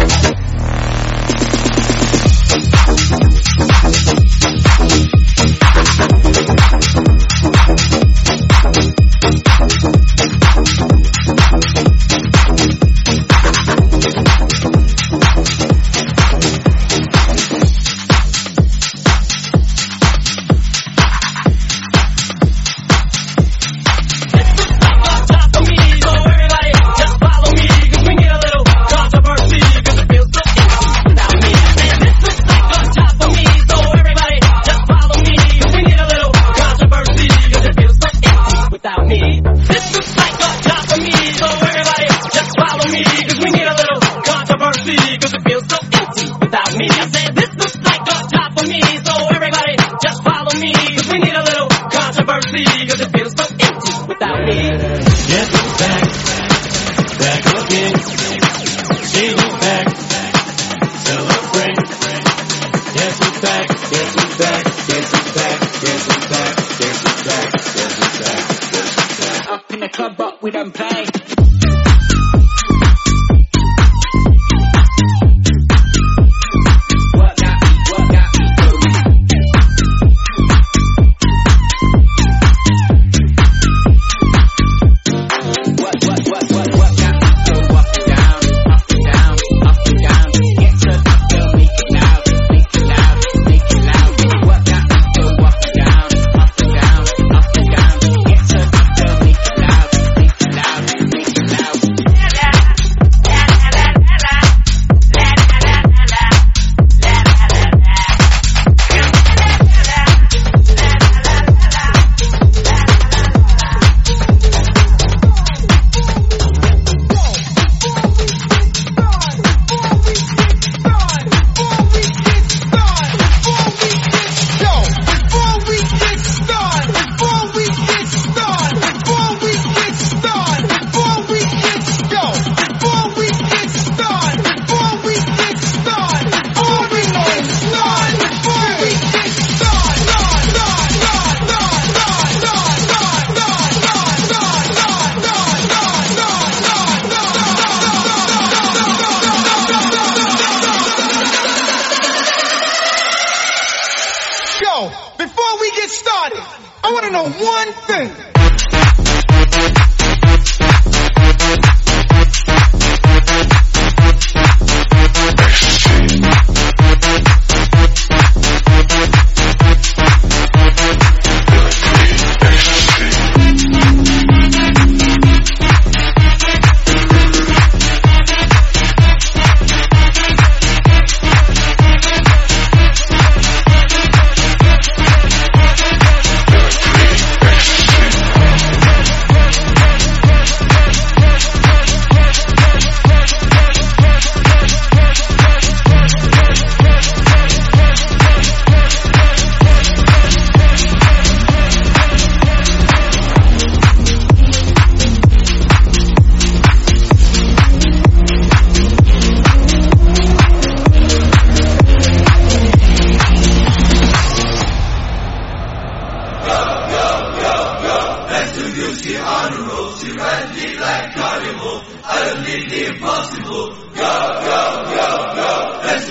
Before we get started, I want to know one thing.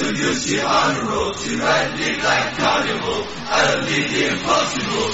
Introduce you on the road to ride it like carnival. I don't need the impossible.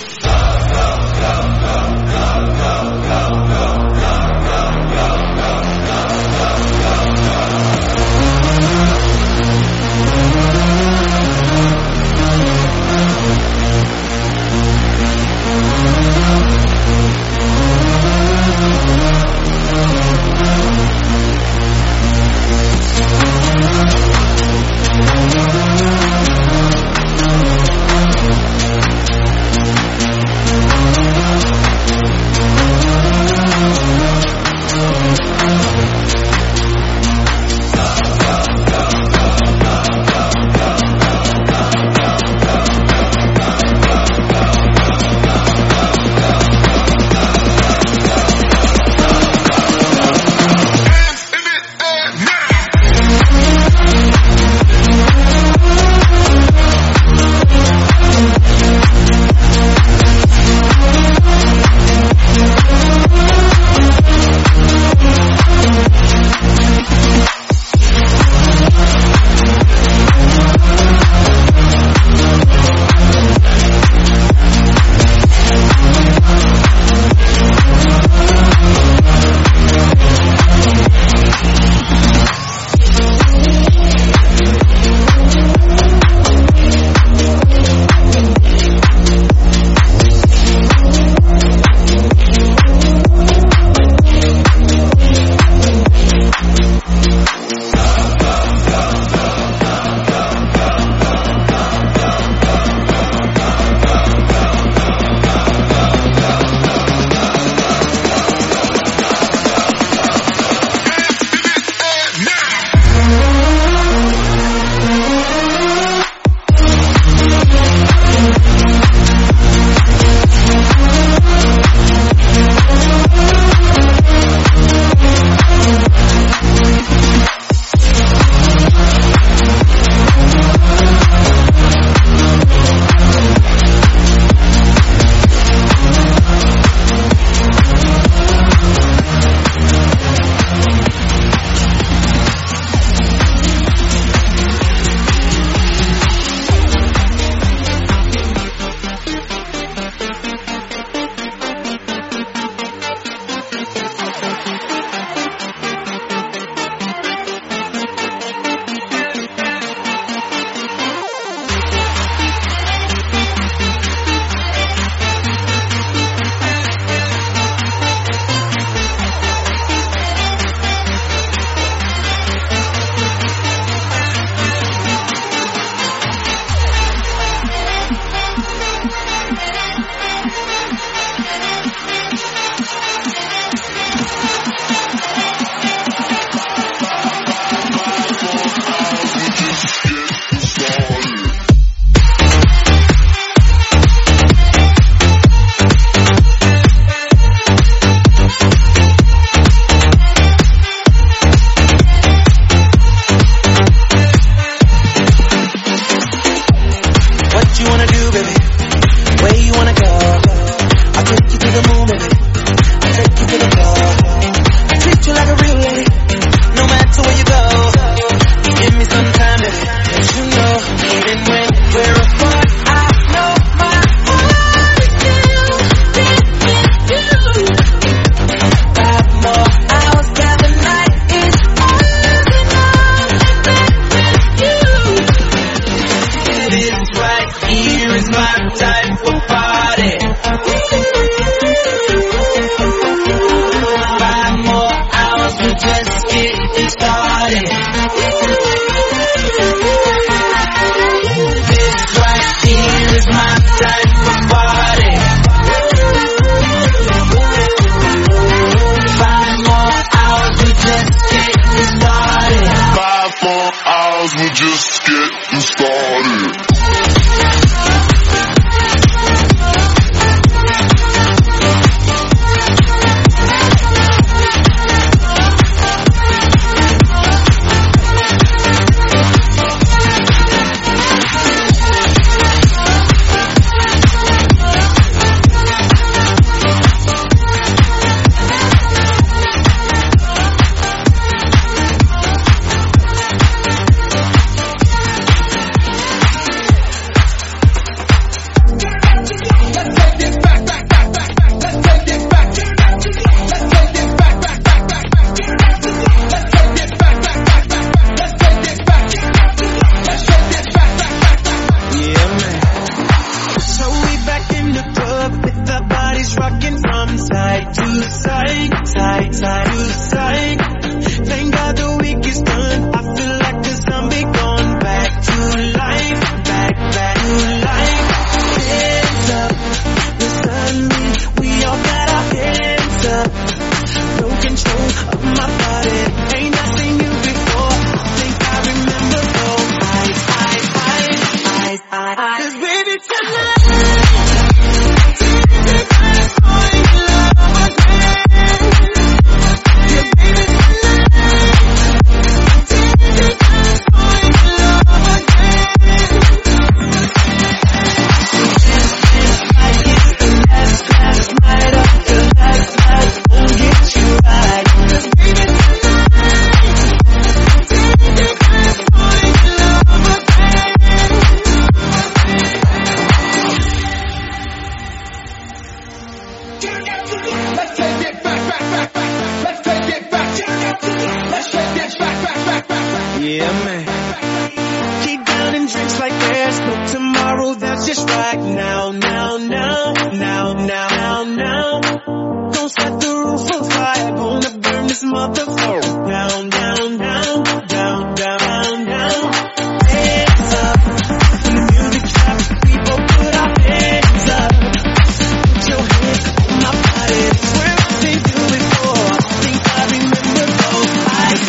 Yeah, man. Keep downing drinks like there's no tomorrow. That's just right now, now, now, now, now, now. Don't set the roof on fire. Gonna burn this motherfucker down, down, down, down, down, down. Hands up. When the music drops, we both put our hands up. Put your hands on my body. That's where I've been doing before. I think I remember those eyes.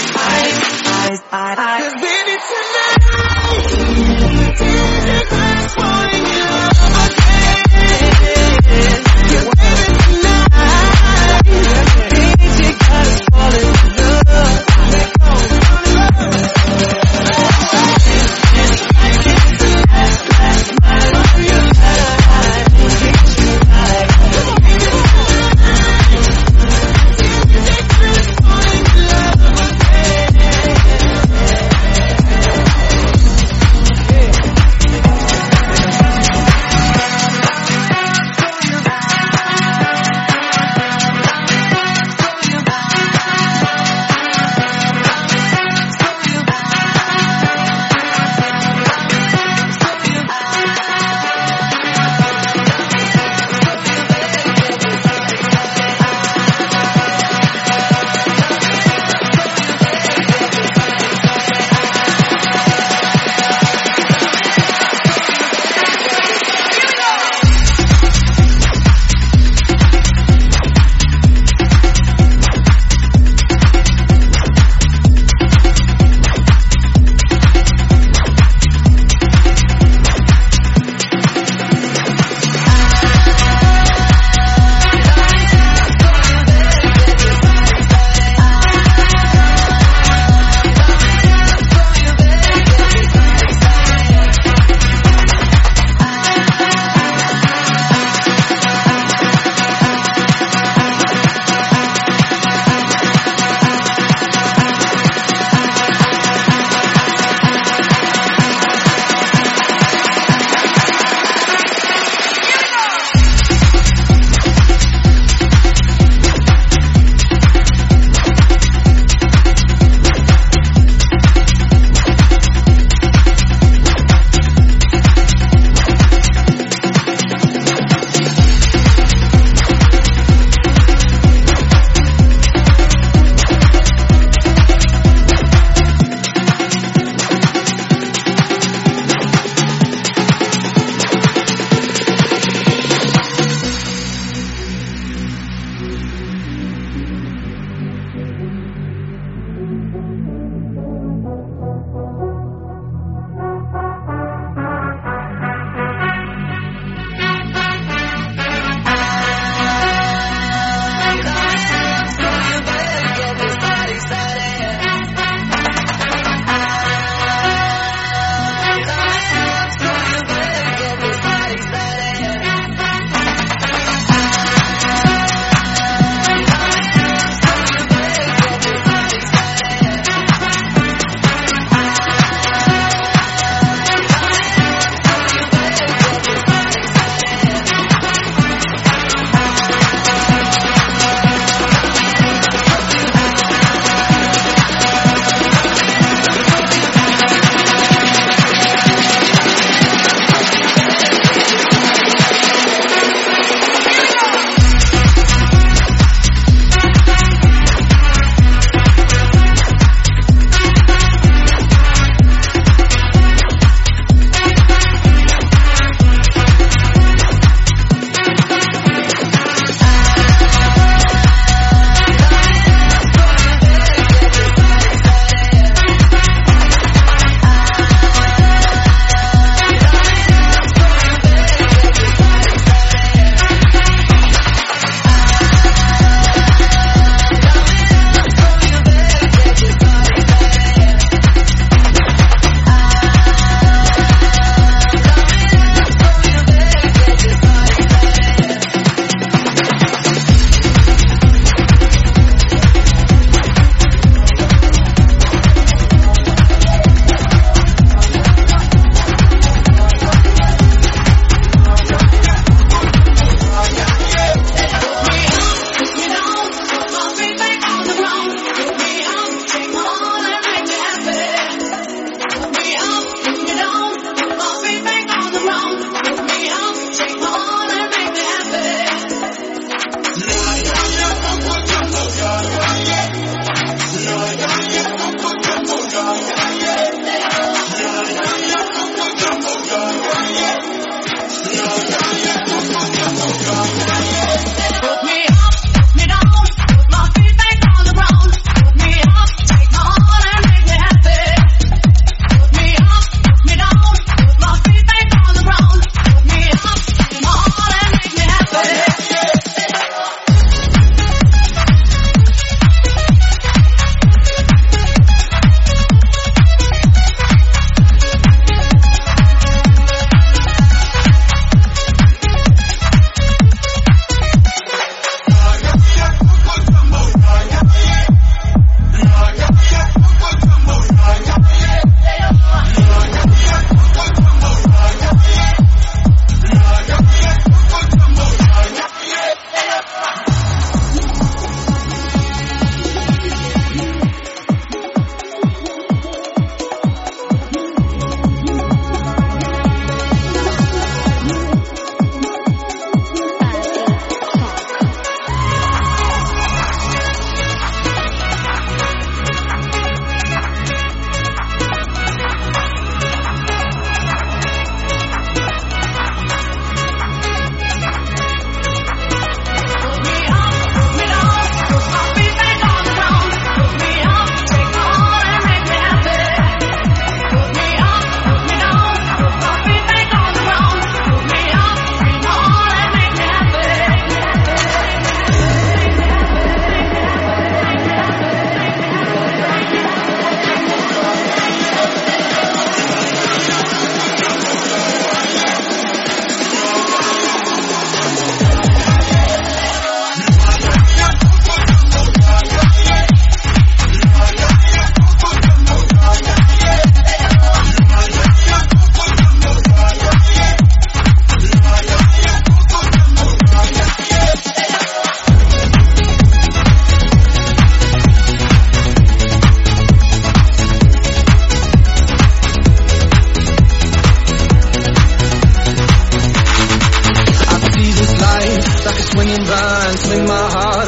Cause baby tonight, it's falling in love again. You're wearing tonight. Things you got us falling in love. Let go of love. It's the last mile of your life. It's tonight. It's falling in love again.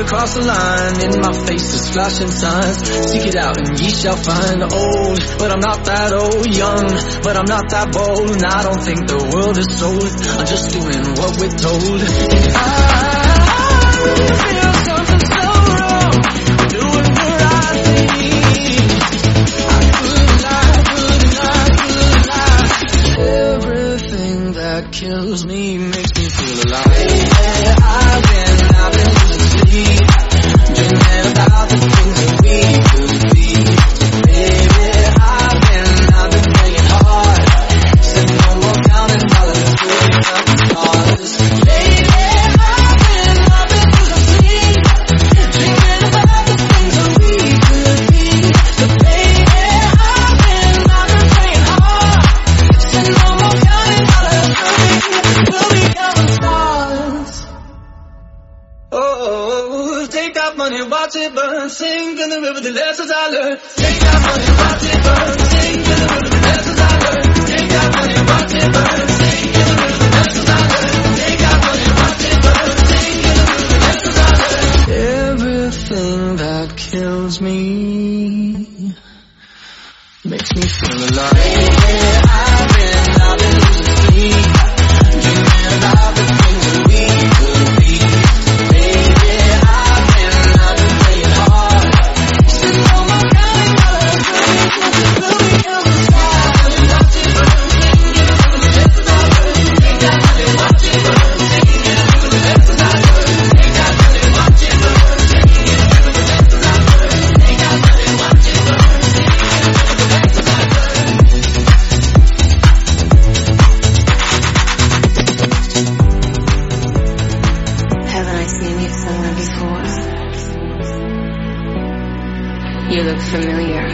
across the line, in my face is flashing signs. Seek it out and ye shall find. Old, but I'm not that old. Young, but I'm not that bold. And I don't think the world is sold. I'm just doing what we're told. And I feel something so wrong, doing the right thing. I couldn't lie. Everything that kills me makes me feel alive. I've been losing sleep, dreaming about the things that we could be. Baby, I've been playing hard, said no more counting dollars, putting up the stars. Baby, I've been losing sleep, dreaming about the things that we could be. So baby, I've been playing hard, said no more counting dollars, we'll become stars. Oh, take that money, watch it burn, sink in the river, the lessons I learned. Take that money, watch it burn, sink in the river, the lessons I learned. Take that money, watch it burn, sink in the river, the lessons I learned. Take that money, watch it burn, sink in the river, the lessons I learned. Everything that kills me makes me feel alive. I've been losing sleep, dreaming about the things that we could be. You look familiar.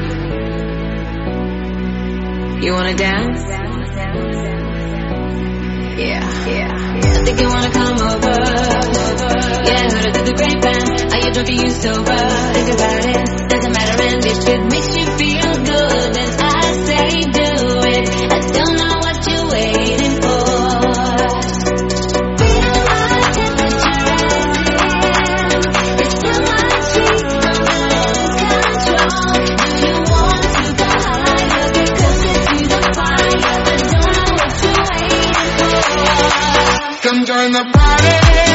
You wanna dance? Yeah. I think you wanna come over. Yeah, heard it through the grapevine. Are you drunk or you sober? Think about it, doesn't matter, and if it makes you feel good, then I say do it. I don't know what you're waiting for. Come join the party.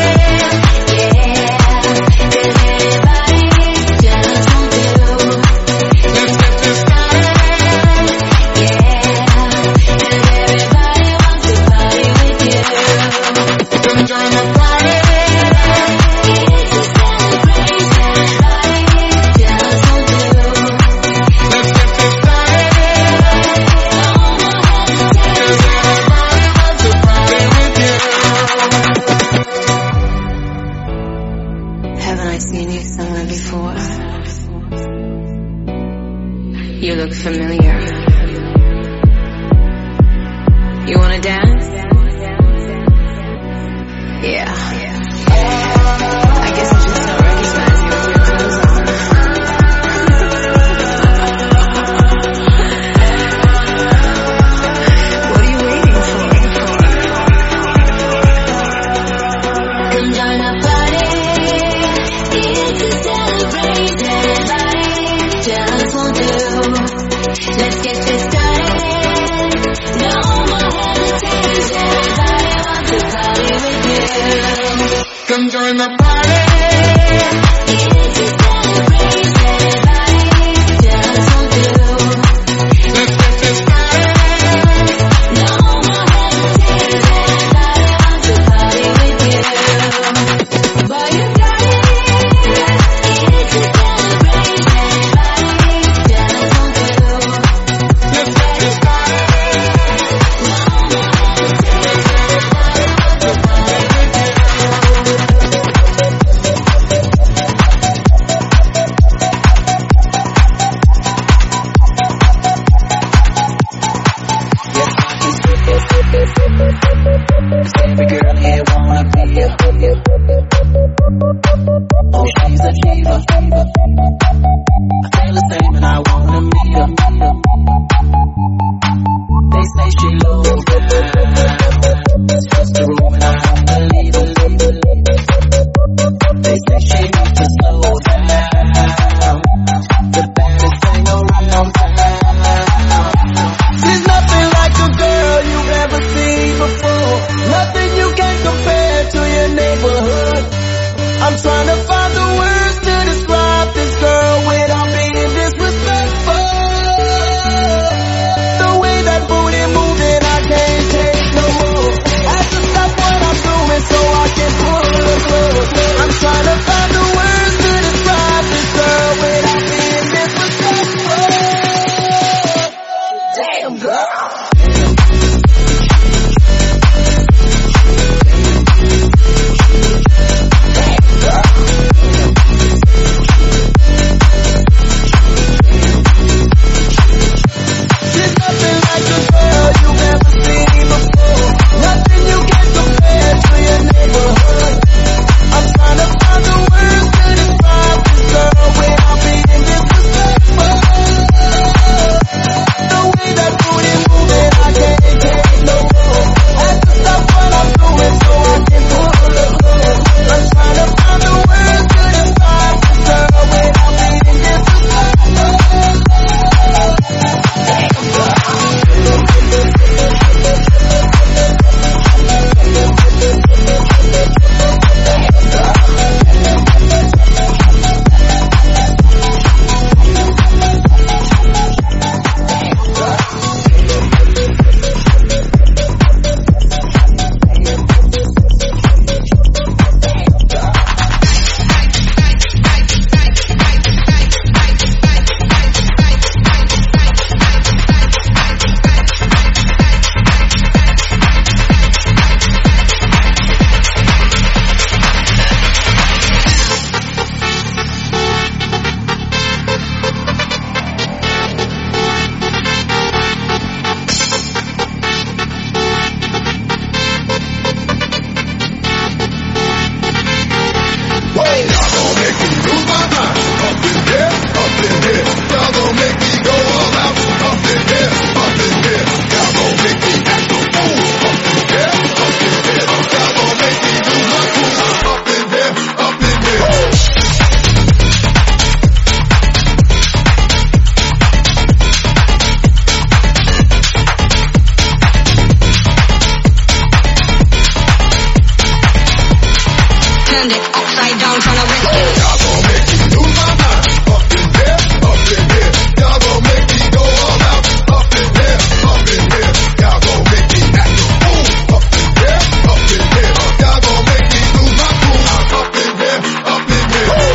You look familiar. You wanna dance? Yeah. I guess I just don't recognize you with your clothes on. What are you waiting for? Come join the party. It's a celebration. Just won't do. Let's get this started. No more hesitation. Everybody wants to party with you. Come join the party. It's a celebration. Everybody just won't do. Let's get this started. No more hesitation. Everybody wants to party with you. But you got it. It's a celebration. Everybody just won't do. Let's get this started. Every girl here wanna be ya. Oh, she's a diva. I feel the same and I wanna meet her. They say she low down. It's just a room and I don't believe it. They say she turn it upside down, tryna rescue. Y'all gon' make me lose my mind. Up in here, up in here. Y'all gon' make me go all out. Up in here, up in here. Y'all gon' make me act a fool. Up in here, up in here. Y'all gon' make me lose my cool. Up in here, up in here.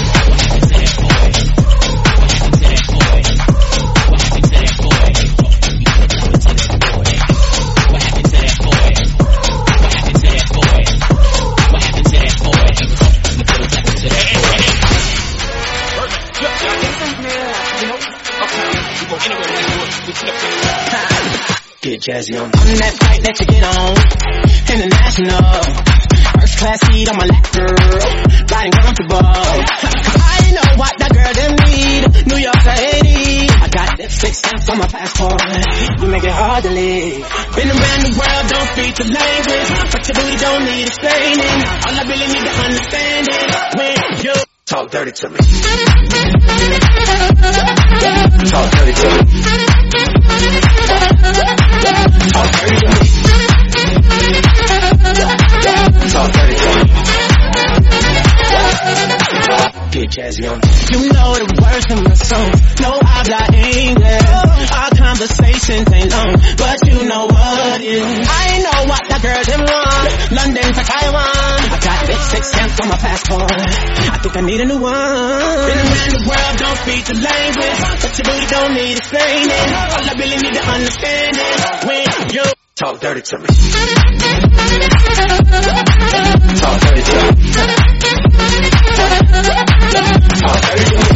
Get jazzy on. I'm that flight that you get on, international. First class seat on my lap, girl, riding comfortable. I know what the girl them need, New York to Haiti. I got lipstick stamps on my passport, you make it hard to live. Been around the world, don't speak the language, but your booty don't need explaining. All I really need to understand is when you talk dirty to me. Talk dirty to me. Talk dirty to me. Talk dirty to me. Get jazzy on. You know the words in my songs, no habla English. Our conversations ain't long, but you know what it is. I know what the girl them want, London to Taiwan. I got lipstick stamps on my passport, I think I need a new one. Been around the world, don't speak the language, but your booty don't need explaining. All I really need to understand is when you talk dirty to me. Talk dirty to me. Talk dirty to me.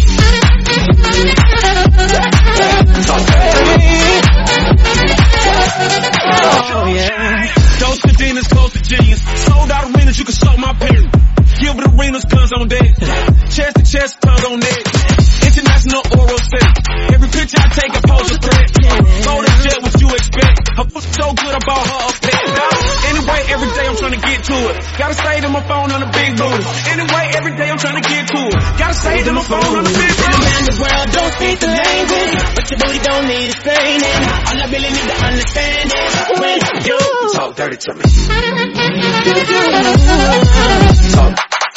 Talk dirty to me. Oh yeah. Those Cadenas close to genius. Sold out arenas, you can soak my pen. Gilbert Arenas, guns on deck. Chest to chest, tongue on neck. International oral set. Every picture I take, I pose a threat. Go to jet, what you expect? Her foot so good, I bought her a pet. Anyway, every day I'm trying to get to it. Gotta stay to my phone on the big booty. Anyway, every day I'm trying to get to it. Gotta stay to my phone on the big booty. Around the world, don't speak the language, but your booty don't need explaining. All I really need to understand is when you talk dirty to me. Talk.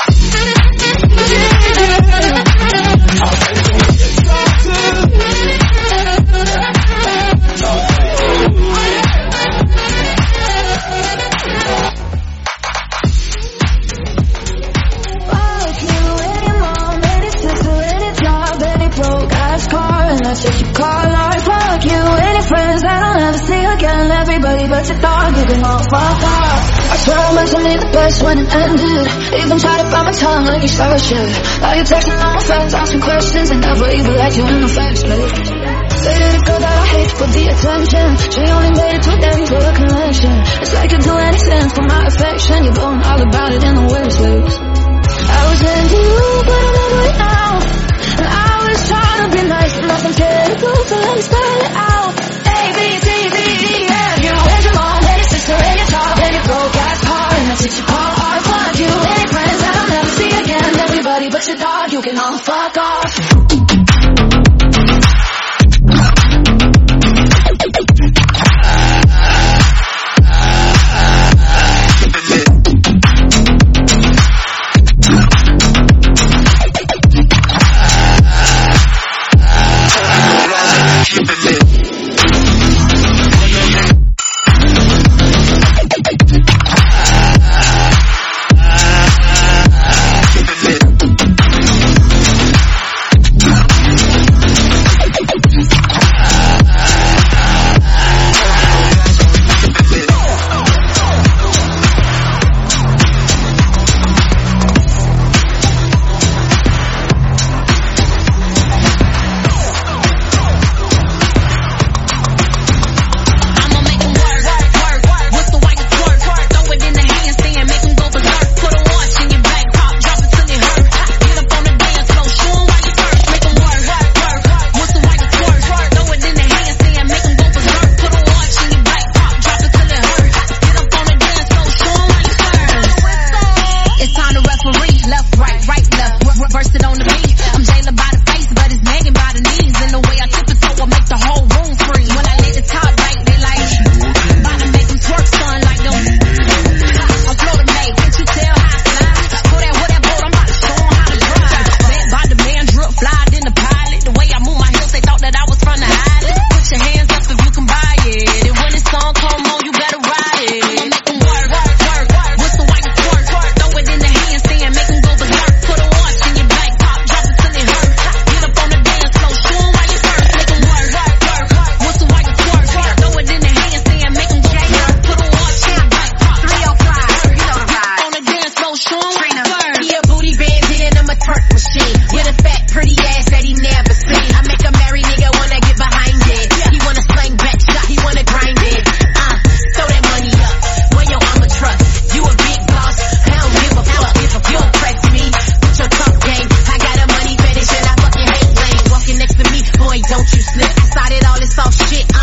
Everybody but your dog, you can all fuck off. I swear I meant to be the best when it ended. Even tried to bite my tongue like you saw shit. Now you're texting all my friends, asking questions, and never even let you in the first place. Dated a girl that I hate for the attention. She only made it to them for a connection. It's like you'd do anything for my affection. You're blowing all about it in the worst ways. I was into you, but I'm over it now. And I was trying to be nice, and nothing terrible, so let me spell it out. A, B, C, D, E, F. You know, where's your mom, where's your sister, and your dog, and your broke ass car, and that's what you call art. Fuck you, any friends that I'll never see again. Everybody but your dog, you can all fuck off.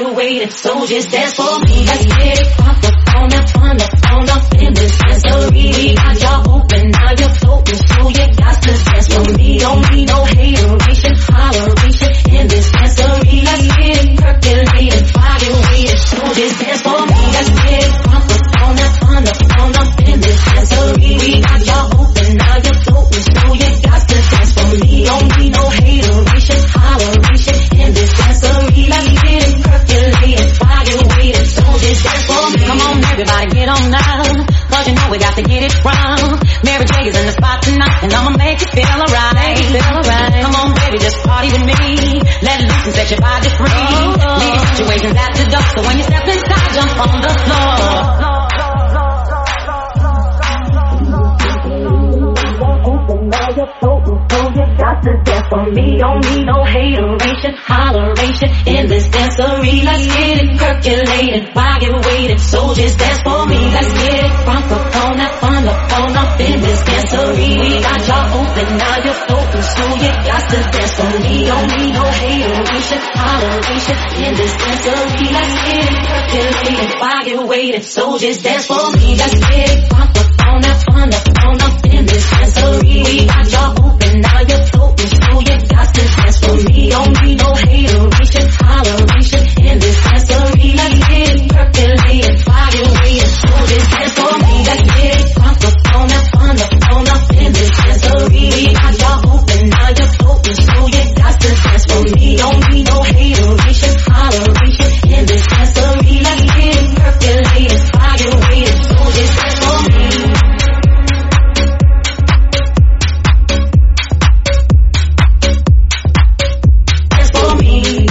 evaluated, so just dance for me. Let's get it crunk up on up, on up in this dancery. We got y'all open, now you're floating, so you got to dance for me. Don't need no hateration, holleration in this dancery. Let's get it percolated, evaluated, so just dance for me. Let's get it crunk up on up in this dancery. We got y'all open, now you're floating, so you got to dance for me. Don't need no hateration, holleration in this dancery. Let's get it percolated, evaluated, so just dance for me. Come on, everybody, get on now, 'cause you know we got to get it wrong. Mary J is in the spot tonight, and I'ma make you feel alright. Come on, baby, just party with me. Let loose and set your body free. Leave your situations at the door, so when you step inside, jump on the floor. Got to dance for me, don't need no hateration, holleration in this dancery. Let's get it percolated, evaluated, so just dance for me. Let's get it crunk up on that fun up in this dancery. We got y'all open, now you're floating, so you got to dance for me. Don't need no hateration, holleration in this dancery. Let's get it percolated, evaluated, so just dance for me. Let's get it crunk up on that fun up in this dancery. We got y'all open, now you're floating, so you got to dance for me. Don't need no hateration, holleration in this dancery. Let's get it percolated, evaluated, so just dance for me. Let's get it crunk up on that fun up in this dancery. We got y'all open, now you're floating, so you got to dance for me. Don't need no hateration, holleration in this dancery. Let's get it percolated, evaluated, so just dance for me. Dance for me.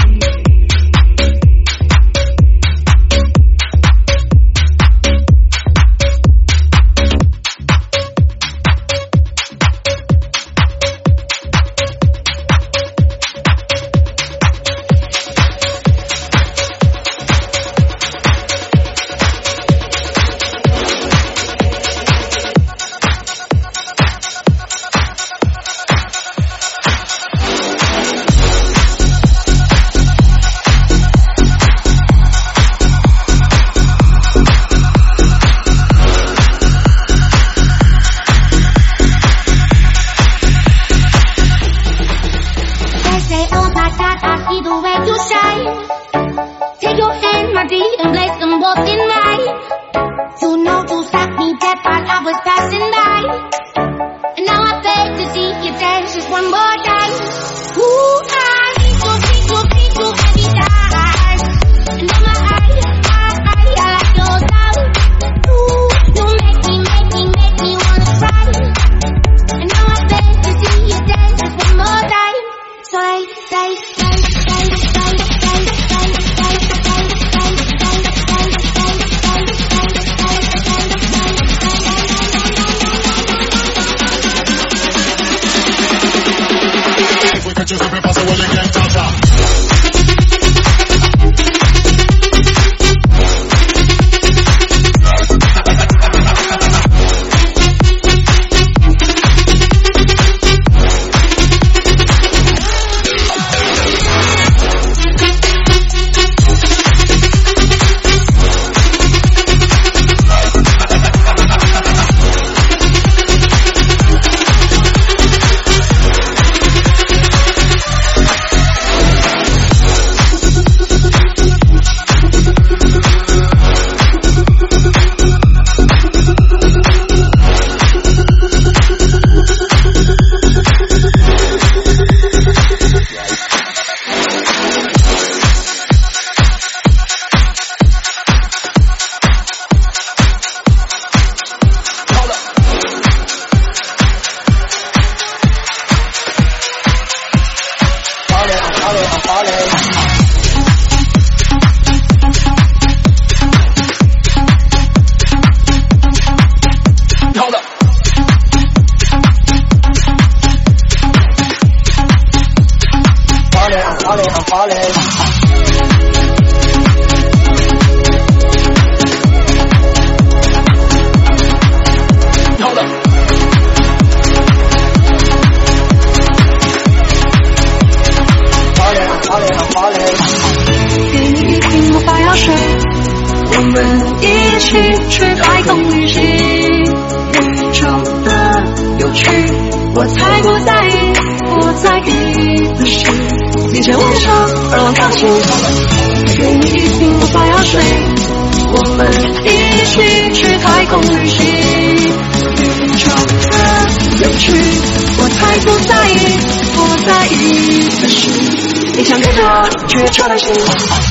我们一起去太空旅行，宇宙的有趣，我才不在意，我在意的是你牵我的手，而我高兴，给你一瓶魔法药水，我们一起去太空旅行，宇宙的有趣，我才不在意，我在意的是你想跟着我去超探星。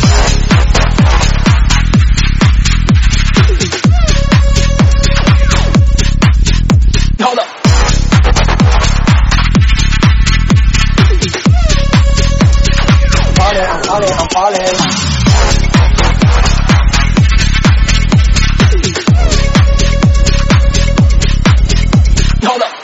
I'm falling. Hold up.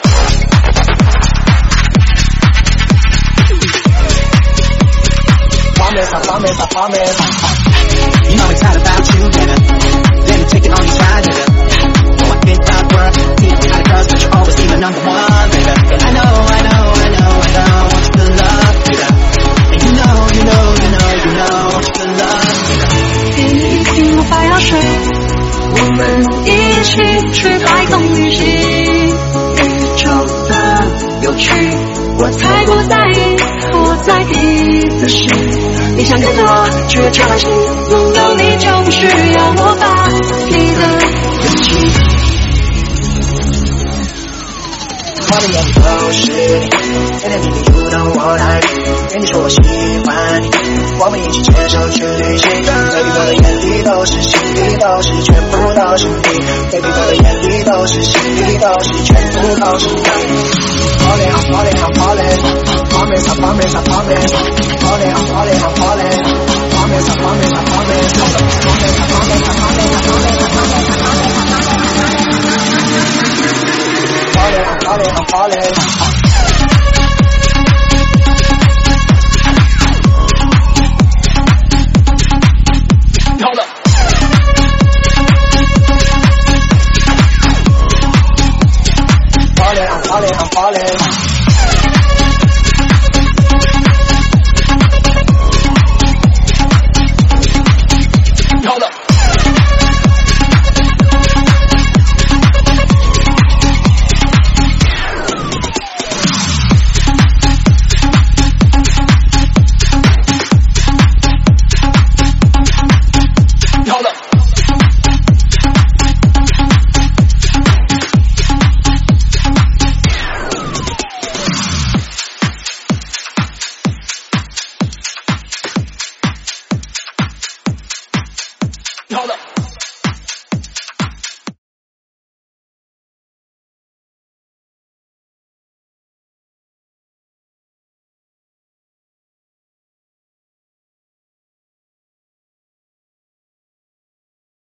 I promise. You know it's not about you, nigga. Let me take it on your ride, nigga. Oh, I think that work. Teach me how to girls, but you always be my number one, nigga. And I know, want you to love, nigga. And you know, want you to love, nigga. 给你一瓶魔法药水，我们一起去太空旅行，宇宙的有趣，我才不在意，我在意的是你想跟着我去超探星，拥有你就不需要我把你的勇气。花的眼里都是你，甜甜蜜蜜触动我的心，跟你说我喜欢你，我们一起牵手去旅行。Baby 我的眼里都是，心里都是，全部都是你。Baby 我的眼里都是，心里都是，全部都是你。I'm falling. Promise. Falling. Promise.